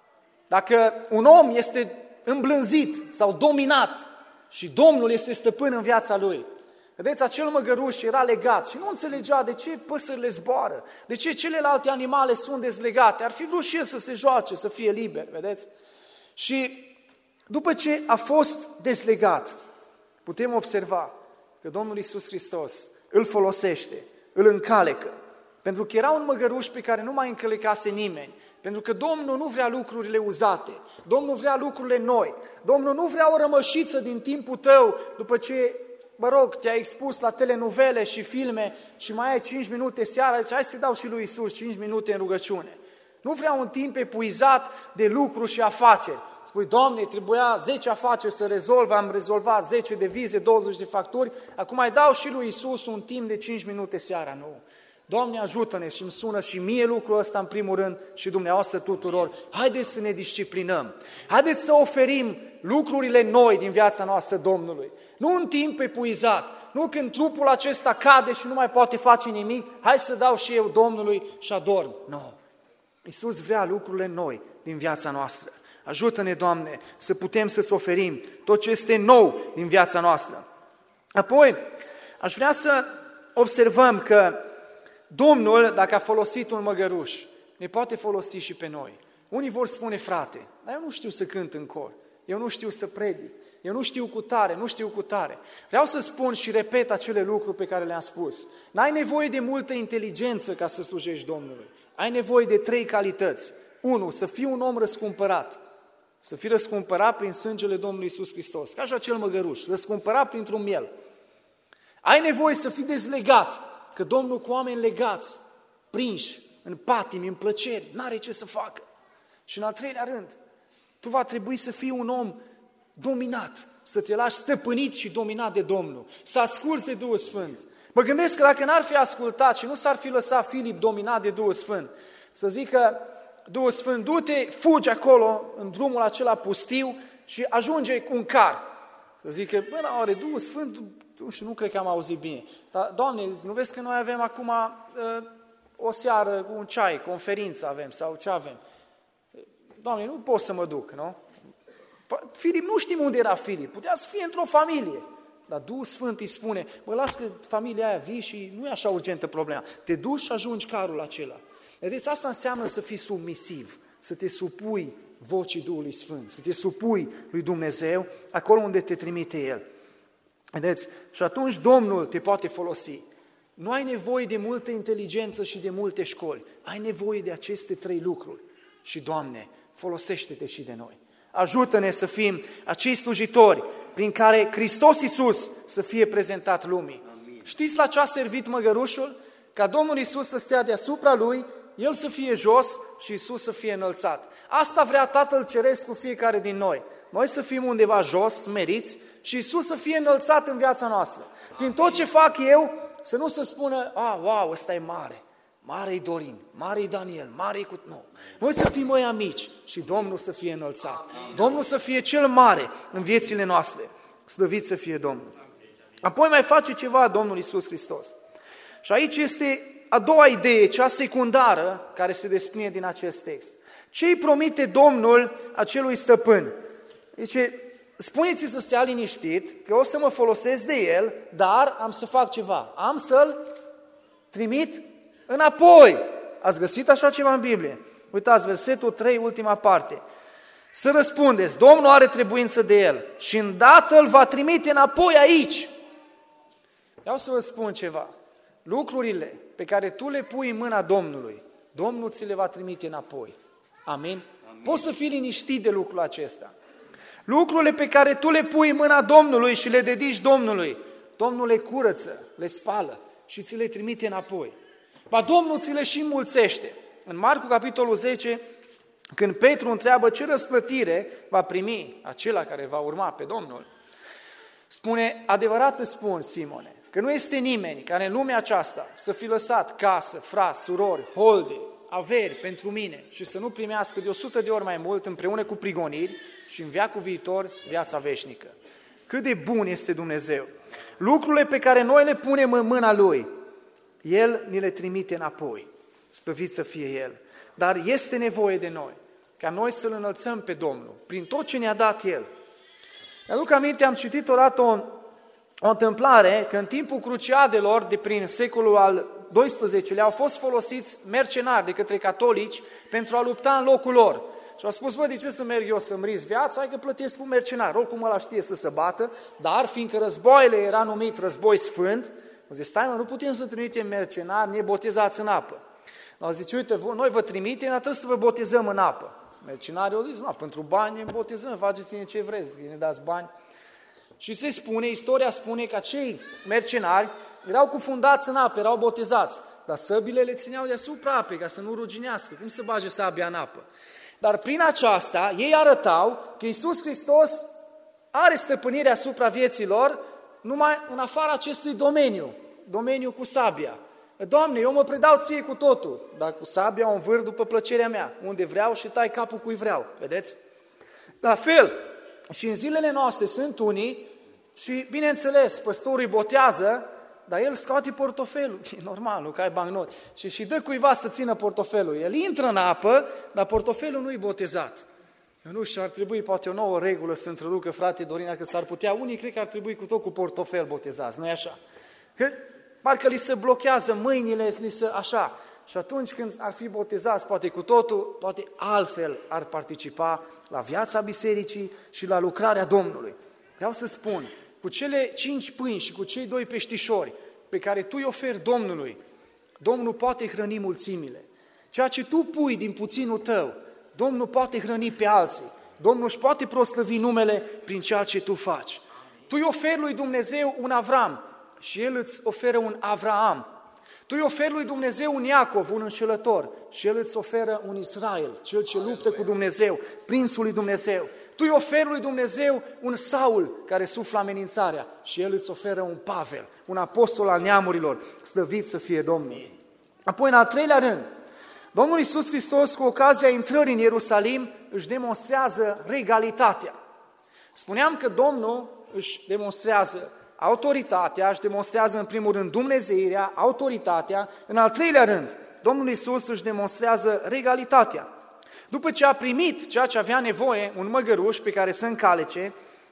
S1: dacă un om este îmblânzit sau dominat și Domnul este stăpân în viața lui, vedeți, acel măgăruș era legat și nu înțelegea de ce păsările zboară, de ce celelalte animale sunt dezlegate. Ar fi vrut și el să se joace, să fie liber, vedeți? Și după ce a fost dezlegat, putem observa că Domnul Iisus Hristos îl folosește, îl încalecă, pentru că era un măgăruș pe care nu mai încălecase nimeni, pentru că Domnul nu vrea lucrurile uzate, Domnul vrea lucrurile noi, Domnul nu vrea o rămășiță din timpul tău după ce, mă rog, te-ai expus la telenovele și filme și mai ai cinci minute seara, zice, hai să dau și lui Iisus cinci minute în rugăciune. Nu vrea un timp epuizat de lucru și afaceri. Spui, Doamne, trebuia zece afaceri să rezolv, am rezolvat zece de vize, douăzeci de facturi, acum mai dau și lui Iisus un timp de cinci minute seara. Nu. Doamne, ajută-ne și îmi sună și mie lucrul ăsta în primul rând și dumneavoastră tuturor. Haideți să ne disciplinăm, haideți să oferim lucrurile noi din viața noastră Domnului. Nu un timp epuizat, nu când trupul acesta cade și nu mai poate face nimic, hai să dau și eu Domnului și adorm. Nu. Iisus vrea lucrurile noi din viața noastră. Ajută-ne, Doamne, să putem să-ți oferim tot ce este nou din viața noastră. Apoi, aș vrea să observăm că Domnul, dacă a folosit un măgăruș, ne poate folosi și pe noi. Unii vor spune, frate, dar eu nu știu să cânt în cor, eu nu știu să predic, eu nu știu cu tare, nu știu cu tare. Vreau să spun și repet acele lucruri pe care le-am spus. N-ai nevoie de multă inteligență ca să slujești Domnului. Ai nevoie de trei calități. Unu, să fii un om răscumpărat. Să fii răscumpărat prin sângele Domnului Iisus Hristos. Ca și acel măgăruș, răscumpărat printr-un miel. Ai nevoie să fii dezlegat, că Domnul cu oameni legați, prinși în patimi, în plăceri, n-are ce să facă. Și în al treilea rând, tu va trebui să fii un om dominat, să te lași stăpânit și dominat de Domnul, să asculți de Duhul Sfânt. Mă gândesc că dacă n-ar fi ascultat și nu s-ar fi lăsat Filip dominat de Duhul Sfânt, să zică, Duhul Sfânt, du-te, fugi acolo, în drumul acela pustiu și ajunge cu un car. Să zică, bă, dar oare Duhul Sfânt, nu știu, nu cred că am auzit bine. Dar, Doamne, nu vezi că noi avem acum uh, o seară, un ceai, conferință avem sau ce avem? Doamne, nu pot să mă duc, nu? Filip, nu știm unde era Filip, putea să fie într-o familie. Dar Duhul Sfânt îi spune, bă, las că familia aia vii și nu e așa urgentă problema. Te duci și ajungi carul acela. Vedeți, asta înseamnă să fii submisiv, să te supui vocii Duhului Sfânt, să te supui lui Dumnezeu acolo unde te trimite El. Vedeți? Și atunci Domnul te poate folosi. Nu ai nevoie de multă inteligență și de multe școli. Ai nevoie de aceste trei lucruri. Și, Doamne, folosește-te și de noi. Ajută-ne să fim acei slujitori prin care Hristos Iisus să fie prezentat lumii. Amin. Știți la ce a servit măgărușul? Ca Domnul Iisus să stea deasupra lui, El să fie jos și Iisus să fie înălțat. Asta vrea Tatăl Ceresc cu fiecare din noi. Noi să fim undeva jos, meriți, și Iisus să fie înălțat în viața noastră. Prin tot ce fac eu, să nu se spună, a, wow, ăsta e mare, mare-i Dorin, mare-i Daniel, mare-i cu... Nu. Noi să fim mai amici și Domnul să fie înălțat. Domnul să fie cel mare în viețile noastre. Slăvit să fie Domnul. Apoi mai face ceva Domnul Iisus Hristos. Și aici este a doua idee, cea secundară, care se desprinde din acest text. Ce îi promite Domnul acelui stăpân? Zice, spuneți-i să stea liniștit, că o să mă folosesc de el, dar am să fac ceva. Am să-l trimit înapoi. Ați găsit așa ceva în Biblie? Uitați, versetul trei, ultima parte. să răspundeți, Domnul are trebuință de el și îndată îl va trimite înapoi aici. Vreau să vă spun ceva. Lucrurile pe care tu le pui în mâna Domnului, Domnul ți le va trimite înapoi. Amin? Amin. Poți să fii liniștit de lucrul acesta. Lucrurile pe care tu le pui în mâna Domnului și le dedici Domnului, Domnul le curăță, le spală și ți le trimite înapoi. Ba Domnul ți le și înmulțește. În Marcu, capitolul zece, când Petru întreabă ce răsplătire va primi acela care va urma pe Domnul, spune, adevărat îți spun, Simone, că nu este nimeni care în lumea aceasta să fi lăsat casă, frați, surori, holde, averi pentru mine și să nu primească de o sută de ori mai mult împreună cu prigoniri și în veacul viitor viața veșnică. Cât de bun este Dumnezeu! Lucrurile pe care noi le punem în mâna Lui, El ni le trimite înapoi. Slăvit să fie El. Dar este nevoie de noi, ca noi să-L înălțăm pe Domnul, prin tot ce ne-a dat El. Mi-aduc aminte, am citit odată o, o întâmplare, că în timpul cruciadelor de prin secolul al doisprezecelea au fost folosiți mercenari de către catolici pentru a lupta în locul lor. Și au spus, bă, de ce să merg eu să-mi risc viața? Hai că plătesc un mercenar, oricum ăla știe să se bată, dar fiindcă războaiele era numit război sfânt, au zis, stai mă, nu putem să trimitem mercenari nebotezați în apă. Au zis, uite, noi vă trimitem, dar trebuie să vă botezăm în apă. Mercenarii au zis, nu, pentru bani ne botezăm, faceți-ne ce vreți, ne dați bani. Și se spune, istoria spune că acei mercenari erau cufundați în apă, erau botezați, dar săbile le țineau deasupra apei ca să nu ruginească. Cum să bage sabia în apă? Dar prin aceasta ei arătau că Iisus Hristos are stăpânire asupra vieților numai în afara acestui domeniu, domeniu cu sabia. Doamne, eu mă predau ție cu totul, dar cu sabia o învârt după plăcerea mea, unde vreau și tai capul cui vreau, vedeți? La fel, și în zilele noastre sunt unii și, bineînțeles, păstorul îi botează, dar el scoate portofelul, e normal, nu că ai bancnoti, și și dă cuiva să țină portofelul. El intră în apă, dar portofelul nu-i botezat. Eu nu știu, ar trebui poate o nouă regulă să introducă, frate Dorina, că s-ar putea, unii cred că ar trebui cu tot cu portofel botezați, nu-i așa? Că parcă li se blochează mâinile, li se, așa. Și atunci când ar fi botezați, poate cu totul, poate altfel ar participa la viața bisericii și la lucrarea Domnului. Vreau să spun, cu cele cinci pâini și cu cei doi peștișori pe care tu îi oferi Domnului, Domnul poate hrăni mulțimile. Ceea ce tu pui din puținul tău, Domnul poate hrăni pe alții. Domnul își poate proslăvi numele prin ceea ce tu faci. Tu îi oferi lui Dumnezeu un Avram și El îți oferă un Avraam. Tu îi oferi lui Dumnezeu un Iacov, un înșelător, și El îți oferă un Israel, cel ce luptă cu Dumnezeu, prințul lui Dumnezeu. Tu îi oferi lui Dumnezeu un Saul care suflă amenințarea și El îți oferă un Pavel, un apostol al neamurilor, slăvit să fie Domnul. Apoi, în al treilea rând, Domnul Iisus Hristos, cu ocazia intrării în Ierusalim, își demonstrează regalitatea. Spuneam că Domnul își demonstrează autoritatea, își demonstrează în primul rând dumnezeirea, autoritatea, în al treilea rând, Domnul Iisus își demonstrează regalitatea. După ce a primit ceea ce avea nevoie, un măgăruș pe care să încalece,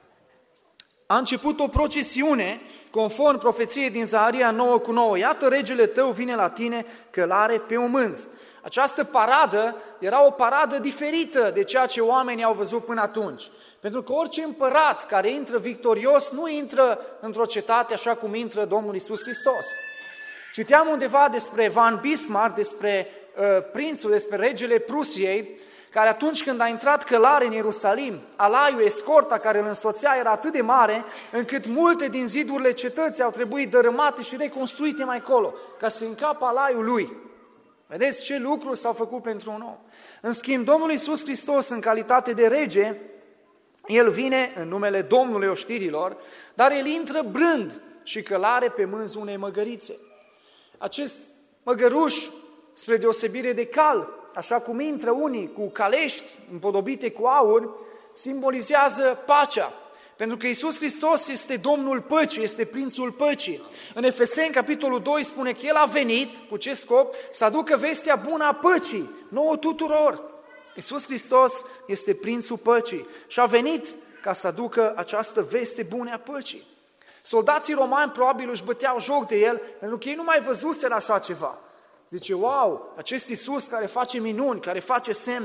S1: a început o procesiune conform profeției din Zaharia nouă cu nouă. Iată, regele tău vine la tine călare pe un mânz. Această paradă era o paradă diferită de ceea ce oamenii au văzut până atunci. Pentru că orice împărat care intră victorios nu intră într-o cetate așa cum intră Domnul Iisus Hristos. Citeam undeva despre Van Bismarck, despre uh, prințul, despre regele Prusiei, care atunci când a intrat călare în Ierusalim, alaiul, escorta care îl însoțea era atât de mare, încât multe din zidurile cetății au trebuit dărâmate și reconstruite mai acolo, ca să încapă alaiul lui. Vedeți ce lucruri s-au făcut pentru un om. În schimb, Domnul Iisus Hristos, în calitate de rege, El vine în numele Domnului oștirilor, dar El intră brând și călare pe mânzul unei măgărițe. Acest măgăruș, spre deosebire de cal, așa cum intră unii cu calești împodobite cu aur, simbolizează pacea. Pentru că Iisus Hristos este Domnul păcii, este Prințul păcii. În Efeseni, capitolul doi, spune că El a venit, cu ce scop? Să aducă vestea bună a păcii, nouă tuturor. Iisus Hristos este Prințul păcii și a venit ca să aducă această veste bună a păcii. Soldații romani probabil își băteau joc de El, pentru că ei nu mai văzuseră așa ceva. Zice, wow, acest Iisus care face minuni, care face semne,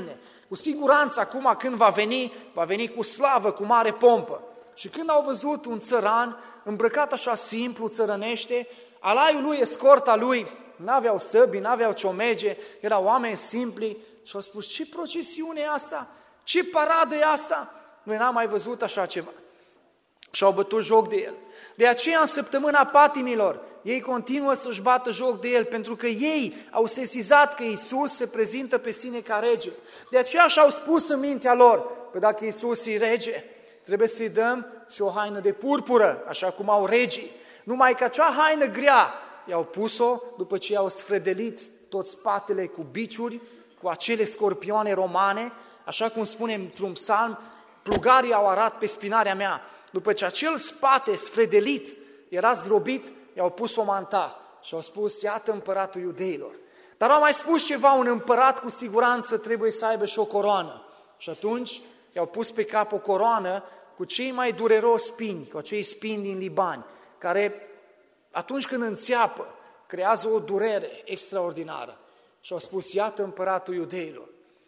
S1: Cu siguranță acum când va veni, va veni cu slavă, cu mare pompă. Și când au văzut un țăran îmbrăcat așa simplu, țărănește, alaiul lui, escorta lui, n-aveau săbi, n-aveau ciomege, erau oameni simpli și au spus, ce procesiune e asta? Ce paradă e asta? Noi n-am mai văzut așa ceva. Și au bătut joc de el. De aceea, în săptămâna patimilor, ei continuă să-și bată joc de el, pentru că ei au sesizat că Iisus se prezintă pe sine ca rege. De aceea și-au spus în mintea lor, că dacă Iisus e rege, trebuie să-i dăm și o haină de purpură, așa cum au regii. Numai că acea haină grea i-au pus-o după ce i-au sfredelit tot spatele cu biciuri, cu acele scorpioane romane, așa cum spune într-un psalm, plugarii au arat pe spinarea mea. După ce acel spate sfredelit era zdrobit, i-au pus o manta și au spus, iată împăratul iudeilor. Dar au mai spus ceva, un împărat cu siguranță trebuie să aibă și o coroană. Și atunci i-au pus pe cap o coroană cu cei mai dureroși spini, cu acei spini din Liban, care atunci când înțeapă, creează o durere extraordinară. Și au spus, iată împăratul iudeilor.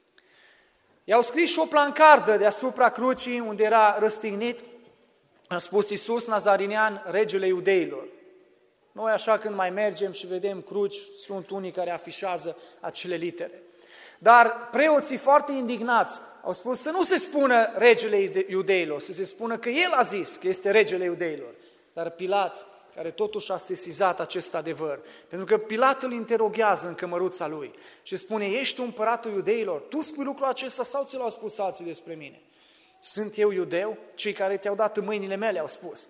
S1: I-au scris și o plancardă deasupra crucii unde era răstignit, a spus Iisus Nazarinean, regele iudeilor. Noi așa când mai mergem și vedem cruci, sunt unii care afișează acele litere. Dar preoții foarte indignați au spus să nu se spună regele iudeilor, să se spună că el a zis că este regele iudeilor. Dar Pilat, care totuși a sesizat acest adevăr, pentru că Pilat îl interoghează în cămăruța lui și spune, ești tu împăratul iudeilor? Tu spui lucrul acesta sau ți l-au spus alții despre mine? Sunt eu iudeu? Cei care te-au dat în mâinile mele au spus.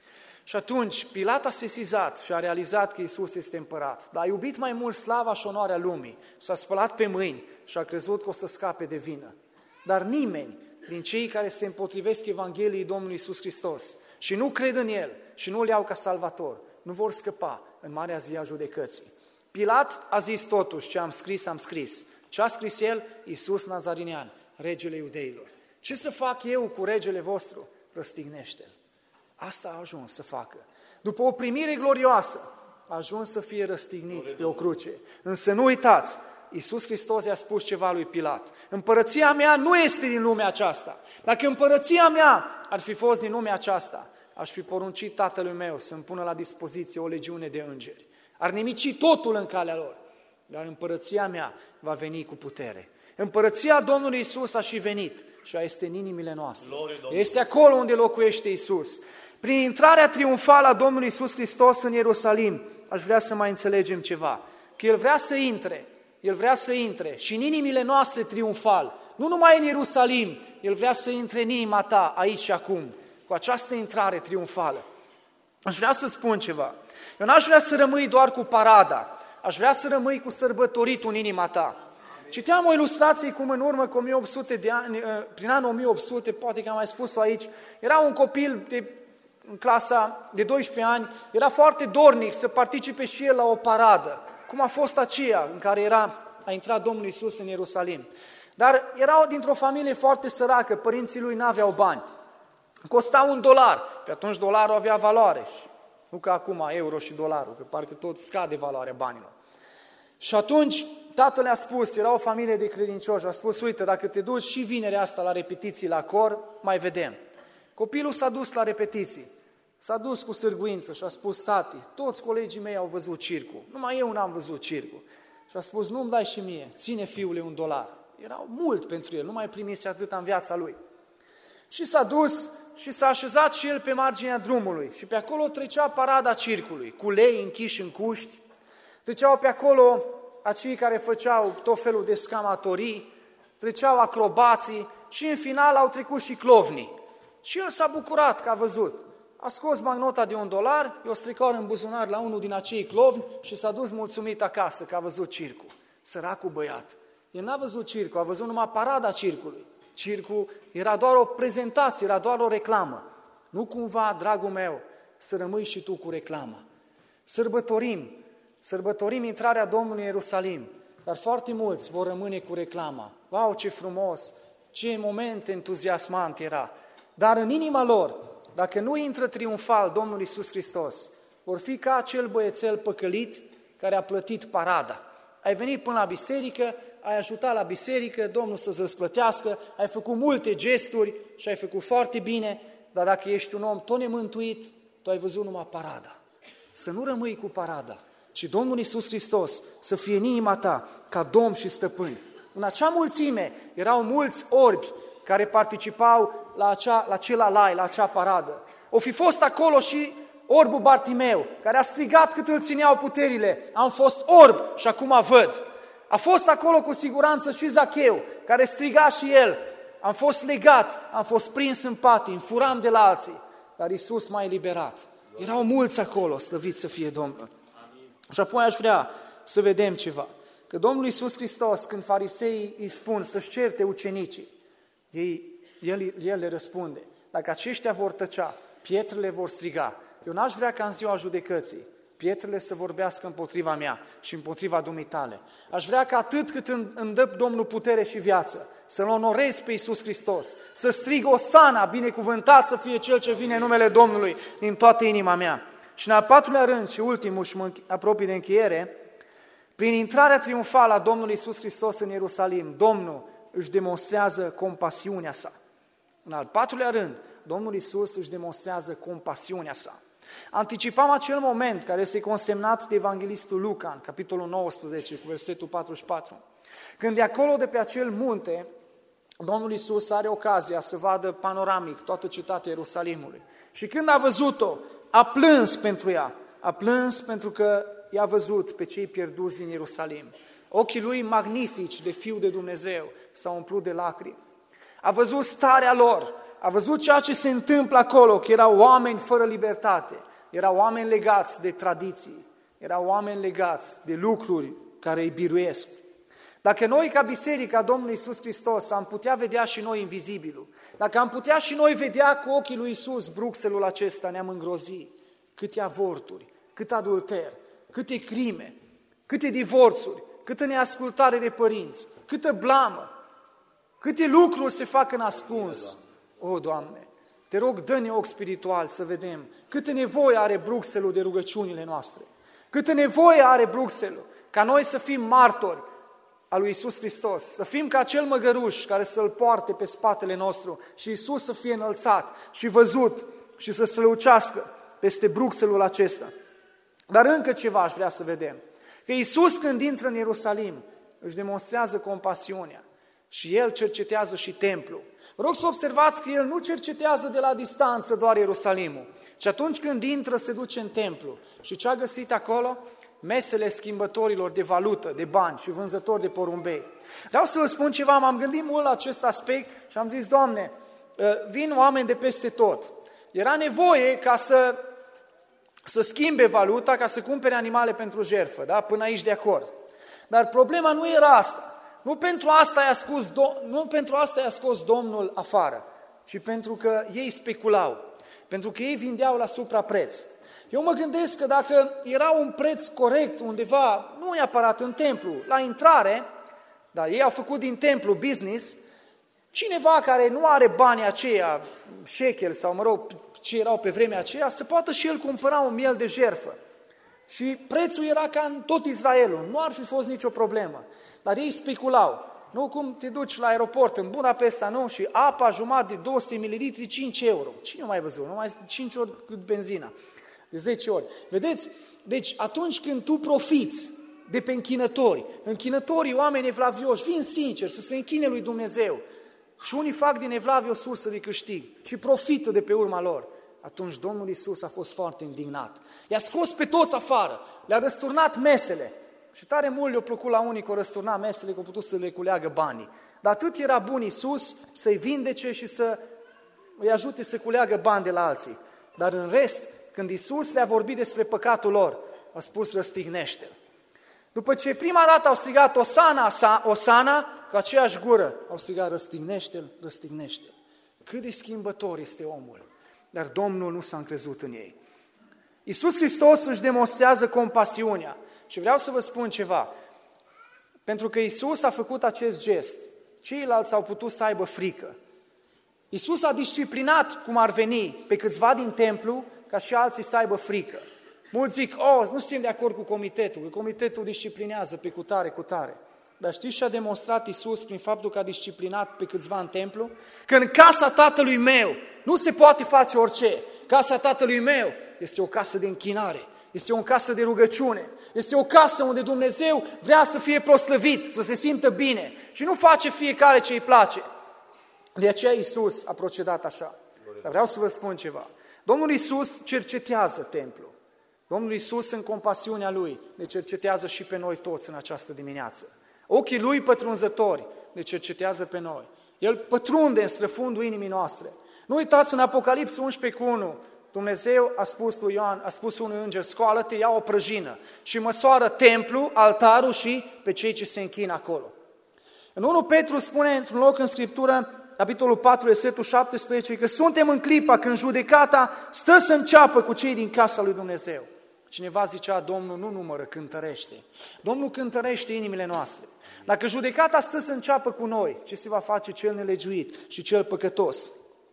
S1: Și atunci Pilat a sesizat și a realizat că Iisus este împărat, dar a iubit mai mult slava și onoarea lumii, s-a spălat pe mâini și a crezut că o să scape de vină. Dar nimeni din cei care se împotrivesc Evangheliei Domnului Iisus Hristos și nu cred în El și nu-L iau ca salvator, nu vor scăpa în marea zi a judecății. Pilat a zis totuși, ce am scris, am scris. Ce a scris el? Iisus Nazarinean, regele iudeilor. Ce să fac eu cu regele vostru? Răstignește-l. Asta a ajuns să facă. După o primire glorioasă, a ajuns să fie răstignit pe o cruce. Însă nu uitați, Iisus Hristos i-a spus ceva lui Pilat. Împărăția mea nu este din lumea aceasta. Dacă împărăția mea ar fi fost din lumea aceasta, aș fi poruncit tatălui meu să-mi pună la dispoziție o legiune de îngeri. Ar nimici totul în calea lor. Dar împărăția mea va veni cu putere. Împărăția Domnului Iisus a și venit și este în inimile noastre. Este acolo unde locuiește Iisus. Prin intrarea triumfală a Domnului Iisus Hristos în Ierusalim, aș vrea să mai înțelegem ceva. Că El vrea să intre, El vrea să intre și în inimile noastre triumfal. Nu numai în Ierusalim, El vrea să intre în inima ta, aici și acum, cu această intrare triumfală. Aș vrea să spun ceva. Eu n-aș vrea să rămâi doar cu parada, aș vrea să rămâi cu sărbătoritul în inima ta. Citeam o ilustrație cum în urmă cu o mie opt sute de ani, prin anul o mie opt sute, poate că am mai spus-o aici, era un copil de, în clasa de doisprezece ani, era foarte dornic să participe și el la o paradă, cum a fost aceea în care era, a intrat Domnul Iisus în Ierusalim. Dar era dintr-o familie foarte săracă, părinții lui n-aveau bani. Costa un dolar, pe atunci dolarul avea valoare, și nu ca acum euro și dolarul, că parcă tot scade valoarea banilor. Și atunci tatăl le-a spus, era o familie de credincioși, a spus, uite, dacă te duci și vinerea asta la repetiții la cor, mai vedem. Copilul s-a dus la repetiții, s-a dus cu sârguință și a spus, tati, toți colegii mei au văzut circul, numai eu n-am văzut circul. Și a spus, nu-mi dai și mie, ține fiule un dolar. Era mult pentru el, nu mai primise atâta în viața lui. Și s-a dus și s-a așezat și el pe marginea drumului și pe acolo trecea parada circului, cu lei închiși în cuști, treceau pe acolo acei care făceau tot felul de scamatorii, treceau acrobații și în final au trecut și clovnii. Și el s-a bucurat că a văzut. A scos bancnota de un dolar, i-o stricat în buzunar la unul din acei clovni și s-a dus mulțumit acasă că a văzut circul. Săracul băiat. El n-a văzut circul, a văzut numai parada circului. Circul era doar o prezentație, era doar o reclamă. Nu cumva, dragul meu, să rămâi și tu cu reclama. Sărbătorim, sărbătorim intrarea Domnului în Ierusalim, dar foarte mulți vor rămâne cu reclama. Wow, ce frumos, ce moment entuziasmant era. Dar în inima lor, dacă nu intră triumfal Domnul Iisus Hristos, vor fi ca acel băiețel păcălit care a plătit parada. Ai venit până la biserică,
S2: ai ajutat la biserică, Domnul să-ți răsplătească, ai făcut multe gesturi și ai făcut foarte bine, dar dacă ești un om tot nemântuit, tu ai văzut numai parada. Să nu rămâi cu parada, ci Domnul Iisus Hristos să fie în inima ta ca Domn și Stăpân. În acea mulțime erau mulți orbi care participau la, acea, la acel alai, la acea paradă. O fi fost acolo și orbul Bartimeu, care a strigat cât îl țineau puterile, am fost orb și acum văd. A fost acolo cu siguranță și Zacheu, care striga și el, am fost legat, am fost prins în patim, furam de la alții, dar Iisus m-a eliberat. Erau mulți acolo, slăvit să fie Domnul. Și apoi aș vrea să vedem ceva, că Domnul Iisus Hristos, când fariseii îi spun să-și certe ucenicii, ei, el, el le răspunde, dacă aceștia vor tăcea, pietrele vor striga. Eu n-aș vrea ca în ziua judecății pietrele să vorbească împotriva mea și împotriva dumitale. Aș vrea ca atât cât îmi dă Domnul putere și viață, să-L onorez pe Iisus Hristos, să strig Osana, binecuvântat să fie Cel ce vine în numele Domnului din toată inima mea. Și în al patrulea rând și ultimul, și mă apropii de încheiere, prin intrarea triumfală a Domnului Iisus Hristos în Ierusalim, Domnul își demonstrează compasiunea sa. În al patrulea rând, Domnul Iisus își demonstrează compasiunea sa. Anticipam acel moment care este consemnat de evanghelistul Luca, în capitolul nouăsprezece, cu versetul patruzeci și patru. Când de acolo, de pe acel munte, Domnul Iisus are ocazia să vadă panoramic toată cetatea Ierusalimului. Și când a văzut-o, a plâns pentru ea. A plâns pentru că i-a văzut pe cei pierduți din Ierusalim. Ochii lui magnifici de Fiul de Dumnezeu s-au umplut de lacrimi. A văzut starea lor, a văzut ceea ce se întâmplă acolo, că erau oameni fără libertate, erau oameni legați de tradiții, erau oameni legați de lucruri care îi biruiesc. Dacă noi, ca biserica Domnului Iisus Hristos, am putea vedea și noi invizibilul, dacă am putea și noi vedea cu ochii lui Iisus Bruxelul acesta, ne-am îngrozit. Câte avorturi, cât adulter, câte crime, câte divorțuri, câtă neascultare de părinți, câtă blamă, câte lucruri se fac în ascuns. O, Doamne, te rog, dă-ne ochi spiritual să vedem câtă nevoie are Bruxelul de rugăciunile noastre, câtă nevoie are Bruxelul ca noi să fim martori al lui Iisus Hristos, să fim ca acel măgăruș care să-L poarte pe spatele nostru și Iisus să fie înălțat și văzut și să strălucească peste Bruxelul acesta. Dar încă ceva aș vrea să vedem, că Iisus când intră în Ierusalim își demonstrează compasiunea și El cercetează și templul. Vă rog să observați că El nu cercetează de la distanță doar Ierusalimul, ci atunci când intră se duce în templu. Și ce a găsit acolo? Mesele schimbătorilor de valută, de bani și vânzători de porumbei. Vreau să vă spun ceva, m-am gândit mult la acest aspect și am zis, Doamne, vin oameni de peste tot. Era nevoie ca să, să schimbe valuta, ca să cumpere animale pentru jertfă, da? Până aici de acord. Dar problema nu era asta. Nu pentru asta i-a scos, nu pentru asta i-a scos Domnul afară, ci pentru că ei speculau, pentru că ei vindeau la suprapreț. Eu mă gândesc că dacă era un preț corect undeva, nu neapărat în templu, la intrare, dar ei au făcut din templu business, cineva care nu are banii aceia, shekel sau mă rog, ce erau pe vremea aceea, să poată și el cumpăra un miel de jertfă. Și prețul era ca în tot Israelul, nu ar fi fost nicio problemă. Dar ei speculau. Nu cum te duci la aeroport în Budapesta, nu? Și apa jumătate de două sute mililitri, cinci euro. Cine mai văzut? Numai cinci ori cât benzina. De zece ori. Vedeți? Deci atunci când tu profiți de pe închinători, închinătorii, oameni evlavioși, vin sincer să se închine lui Dumnezeu și unii fac din evlavie o sursă de câștig și profită de pe urma lor, atunci Domnul Iisus a fost foarte indignat. I-a scos pe toți afară, le-a răsturnat mesele. Și tare mult le-a plăcut la unii că o răsturna mesele, că au putut să le culeagă banii. Dar atât era bun Iisus să-i vindece și să îi ajute să culeagă bani de la alții. Dar în rest, când Iisus le-a vorbit despre păcatul lor, a spus răstignește-l. După ce prima dată au strigat Osana, Osana, cu aceeași gură au strigat răstignește-l, răstignește-l. Cât de schimbător este omul. Dar Domnul nu s-a încrezut în ei. Iisus Hristos își demonstrează compasiunea. Și vreau să vă spun ceva. Pentru că Iisus a făcut acest gest, ceilalți au putut să aibă frică. Iisus a disciplinat, cum ar veni, pe câțiva din templu, ca și alții să aibă frică. Mulți zic, oh, nu suntem de acord cu comitetul, că comitetul disciplinează pe cutare, cutare. Dar știți ce a demonstrat Iisus prin faptul că a disciplinat pe câțiva în templu? Că în casa Tatălui meu nu se poate face orice. Casa Tatălui meu este o casă de închinare, este o casă de rugăciune, este o casă unde Dumnezeu vrea să fie proslăvit, să se simtă bine și nu face fiecare ce îi place. De aceea Iisus a procedat așa. Dar vreau să vă spun ceva. Domnul Iisus cercetează templul. Domnul Iisus, în compasiunea Lui, ne cercetează și pe noi toți în această dimineață. Ochii Lui pătrunzători ne cercetează pe noi. El pătrunde în străfundul inimii noastre. Nu uitați, în Apocalipsa unsprezece cu unu, Dumnezeu a spus lui Ioan, a spus unui înger, scoală-te, ia o prăjină și măsoară templu, altarul și pe cei ce se închină acolo. În unu Petru spune într-un loc în Scriptură, capitolul patru, versetul șaptesprezece, că suntem în clipa când judecata stă să înceapă cu cei din casa lui Dumnezeu. Cineva zicea, Domnul nu numără, cântărește. Domnul cântărește inimile noastre. Dacă judecata stă să înceapă cu noi, ce se va face cel nelegiuit și cel păcătos?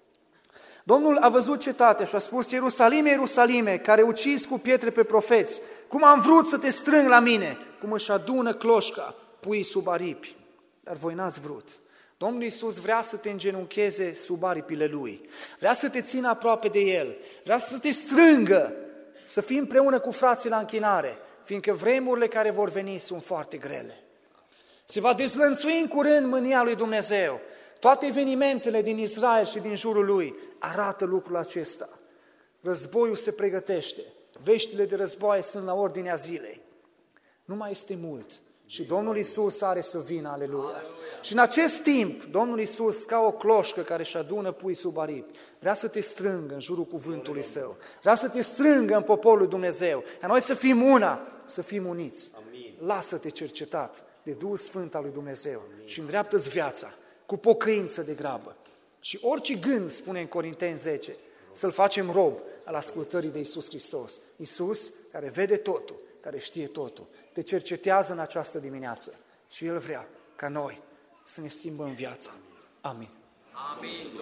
S2: Domnul a văzut cetatea și a spus, Ierusalime, Ierusalime, care ucizi cu pietre pe profeți, cum am vrut să te strâng la mine, cum își adună cloșca puii sub aripi, dar voi n-ați vrut. Domnul Iisus vrea să te îngenuncheze sub aripile Lui, vrea să te țină aproape de El, vrea să te strângă, să fii împreună cu frații la închinare, fiindcă vremurile care vor veni sunt foarte grele. Se va dezlănțui în curând mânia lui Dumnezeu. Toate evenimentele din Israel și din jurul lui arată lucrul acesta. Războiul se pregătește, veștile de războaie sunt la ordinea zilei. Nu mai este mult și Domnul Iisus are să vină, aleluia. Aleluia. Și în acest timp, Domnul Iisus, ca o cloșcă care își adună pui sub aripi, vrea să te strângă în jurul cuvântului Său, vrea să te strângă în poporul lui Dumnezeu, ca noi să fim una, să fim uniți. Amin. Lasă-te cercetat de Duhul Sfânt al lui Dumnezeu. Amin. Și îndreaptă-ți viața cu pocăință de grabă. Și orice gând, spune în Corinteni zece, să-l facem rob al ascultării de Iisus Hristos. Iisus, care vede totul, care știe totul, te cercetează în această dimineață și El vrea ca noi să ne schimbăm viața. Amin.
S3: Amin.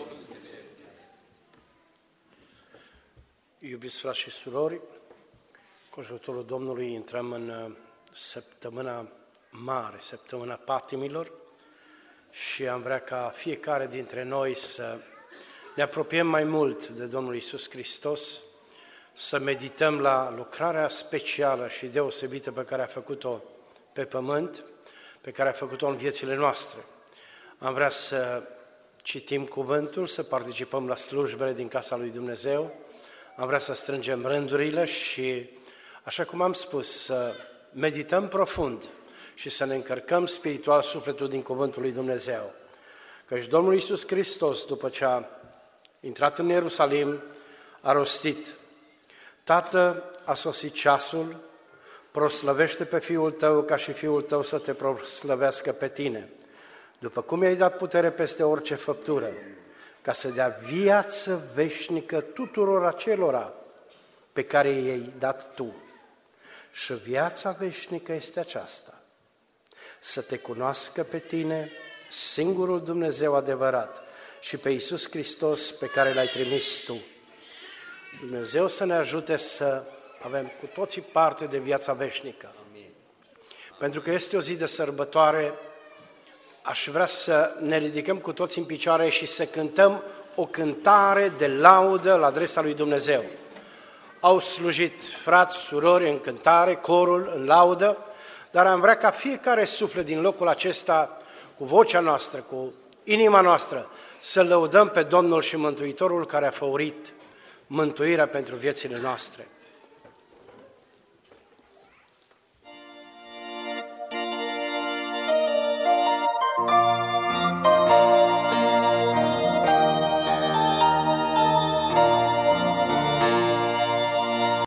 S4: Iubiți frați și surori, cu ajutorul Domnului intrăm în săptămâna mare, săptămâna patimilor, și am vrea ca fiecare dintre noi să ne apropiem mai mult de Domnul Iisus Hristos, să medităm la lucrarea specială și deosebită pe care a făcut-o pe pământ, pe care a făcut-o în viețile noastre. Am vrea să citim cuvântul, să participăm la slujbele din casa lui Dumnezeu, am vrea să strângem rândurile și, așa cum am spus, să medităm profund și să ne încărcăm spiritual sufletul din cuvântul lui Dumnezeu. Căci Domnul Iisus Hristos, după ce a intrat în Ierusalim, a rostit: Tată, a sosit ceasul, proslăvește pe Fiul Tău ca și Fiul Tău să te proslăvească pe Tine, după cum i-ai dat putere peste orice făptură, ca să dea viață veșnică tuturor acelora pe care i-ai dat Tu. Și viața veșnică este aceasta: să te cunoască pe Tine, singurul Dumnezeu adevărat, și pe Iisus Hristos pe care L-ai trimis Tu. Dumnezeu să ne ajute să avem cu toții parte de viața veșnică. Amin. Pentru că este o zi de sărbătoare, aș vrea să ne ridicăm cu toții în picioare și să cântăm o cântare de laudă la adresa lui Dumnezeu. Au slujit frați, surori în cântare, corul în laudă, dar am vrea ca fiecare suflet din locul acesta, cu vocea noastră, cu inima noastră, să lăudăm pe Domnul și Mântuitorul care a făurit mântuirea pentru viețile noastre.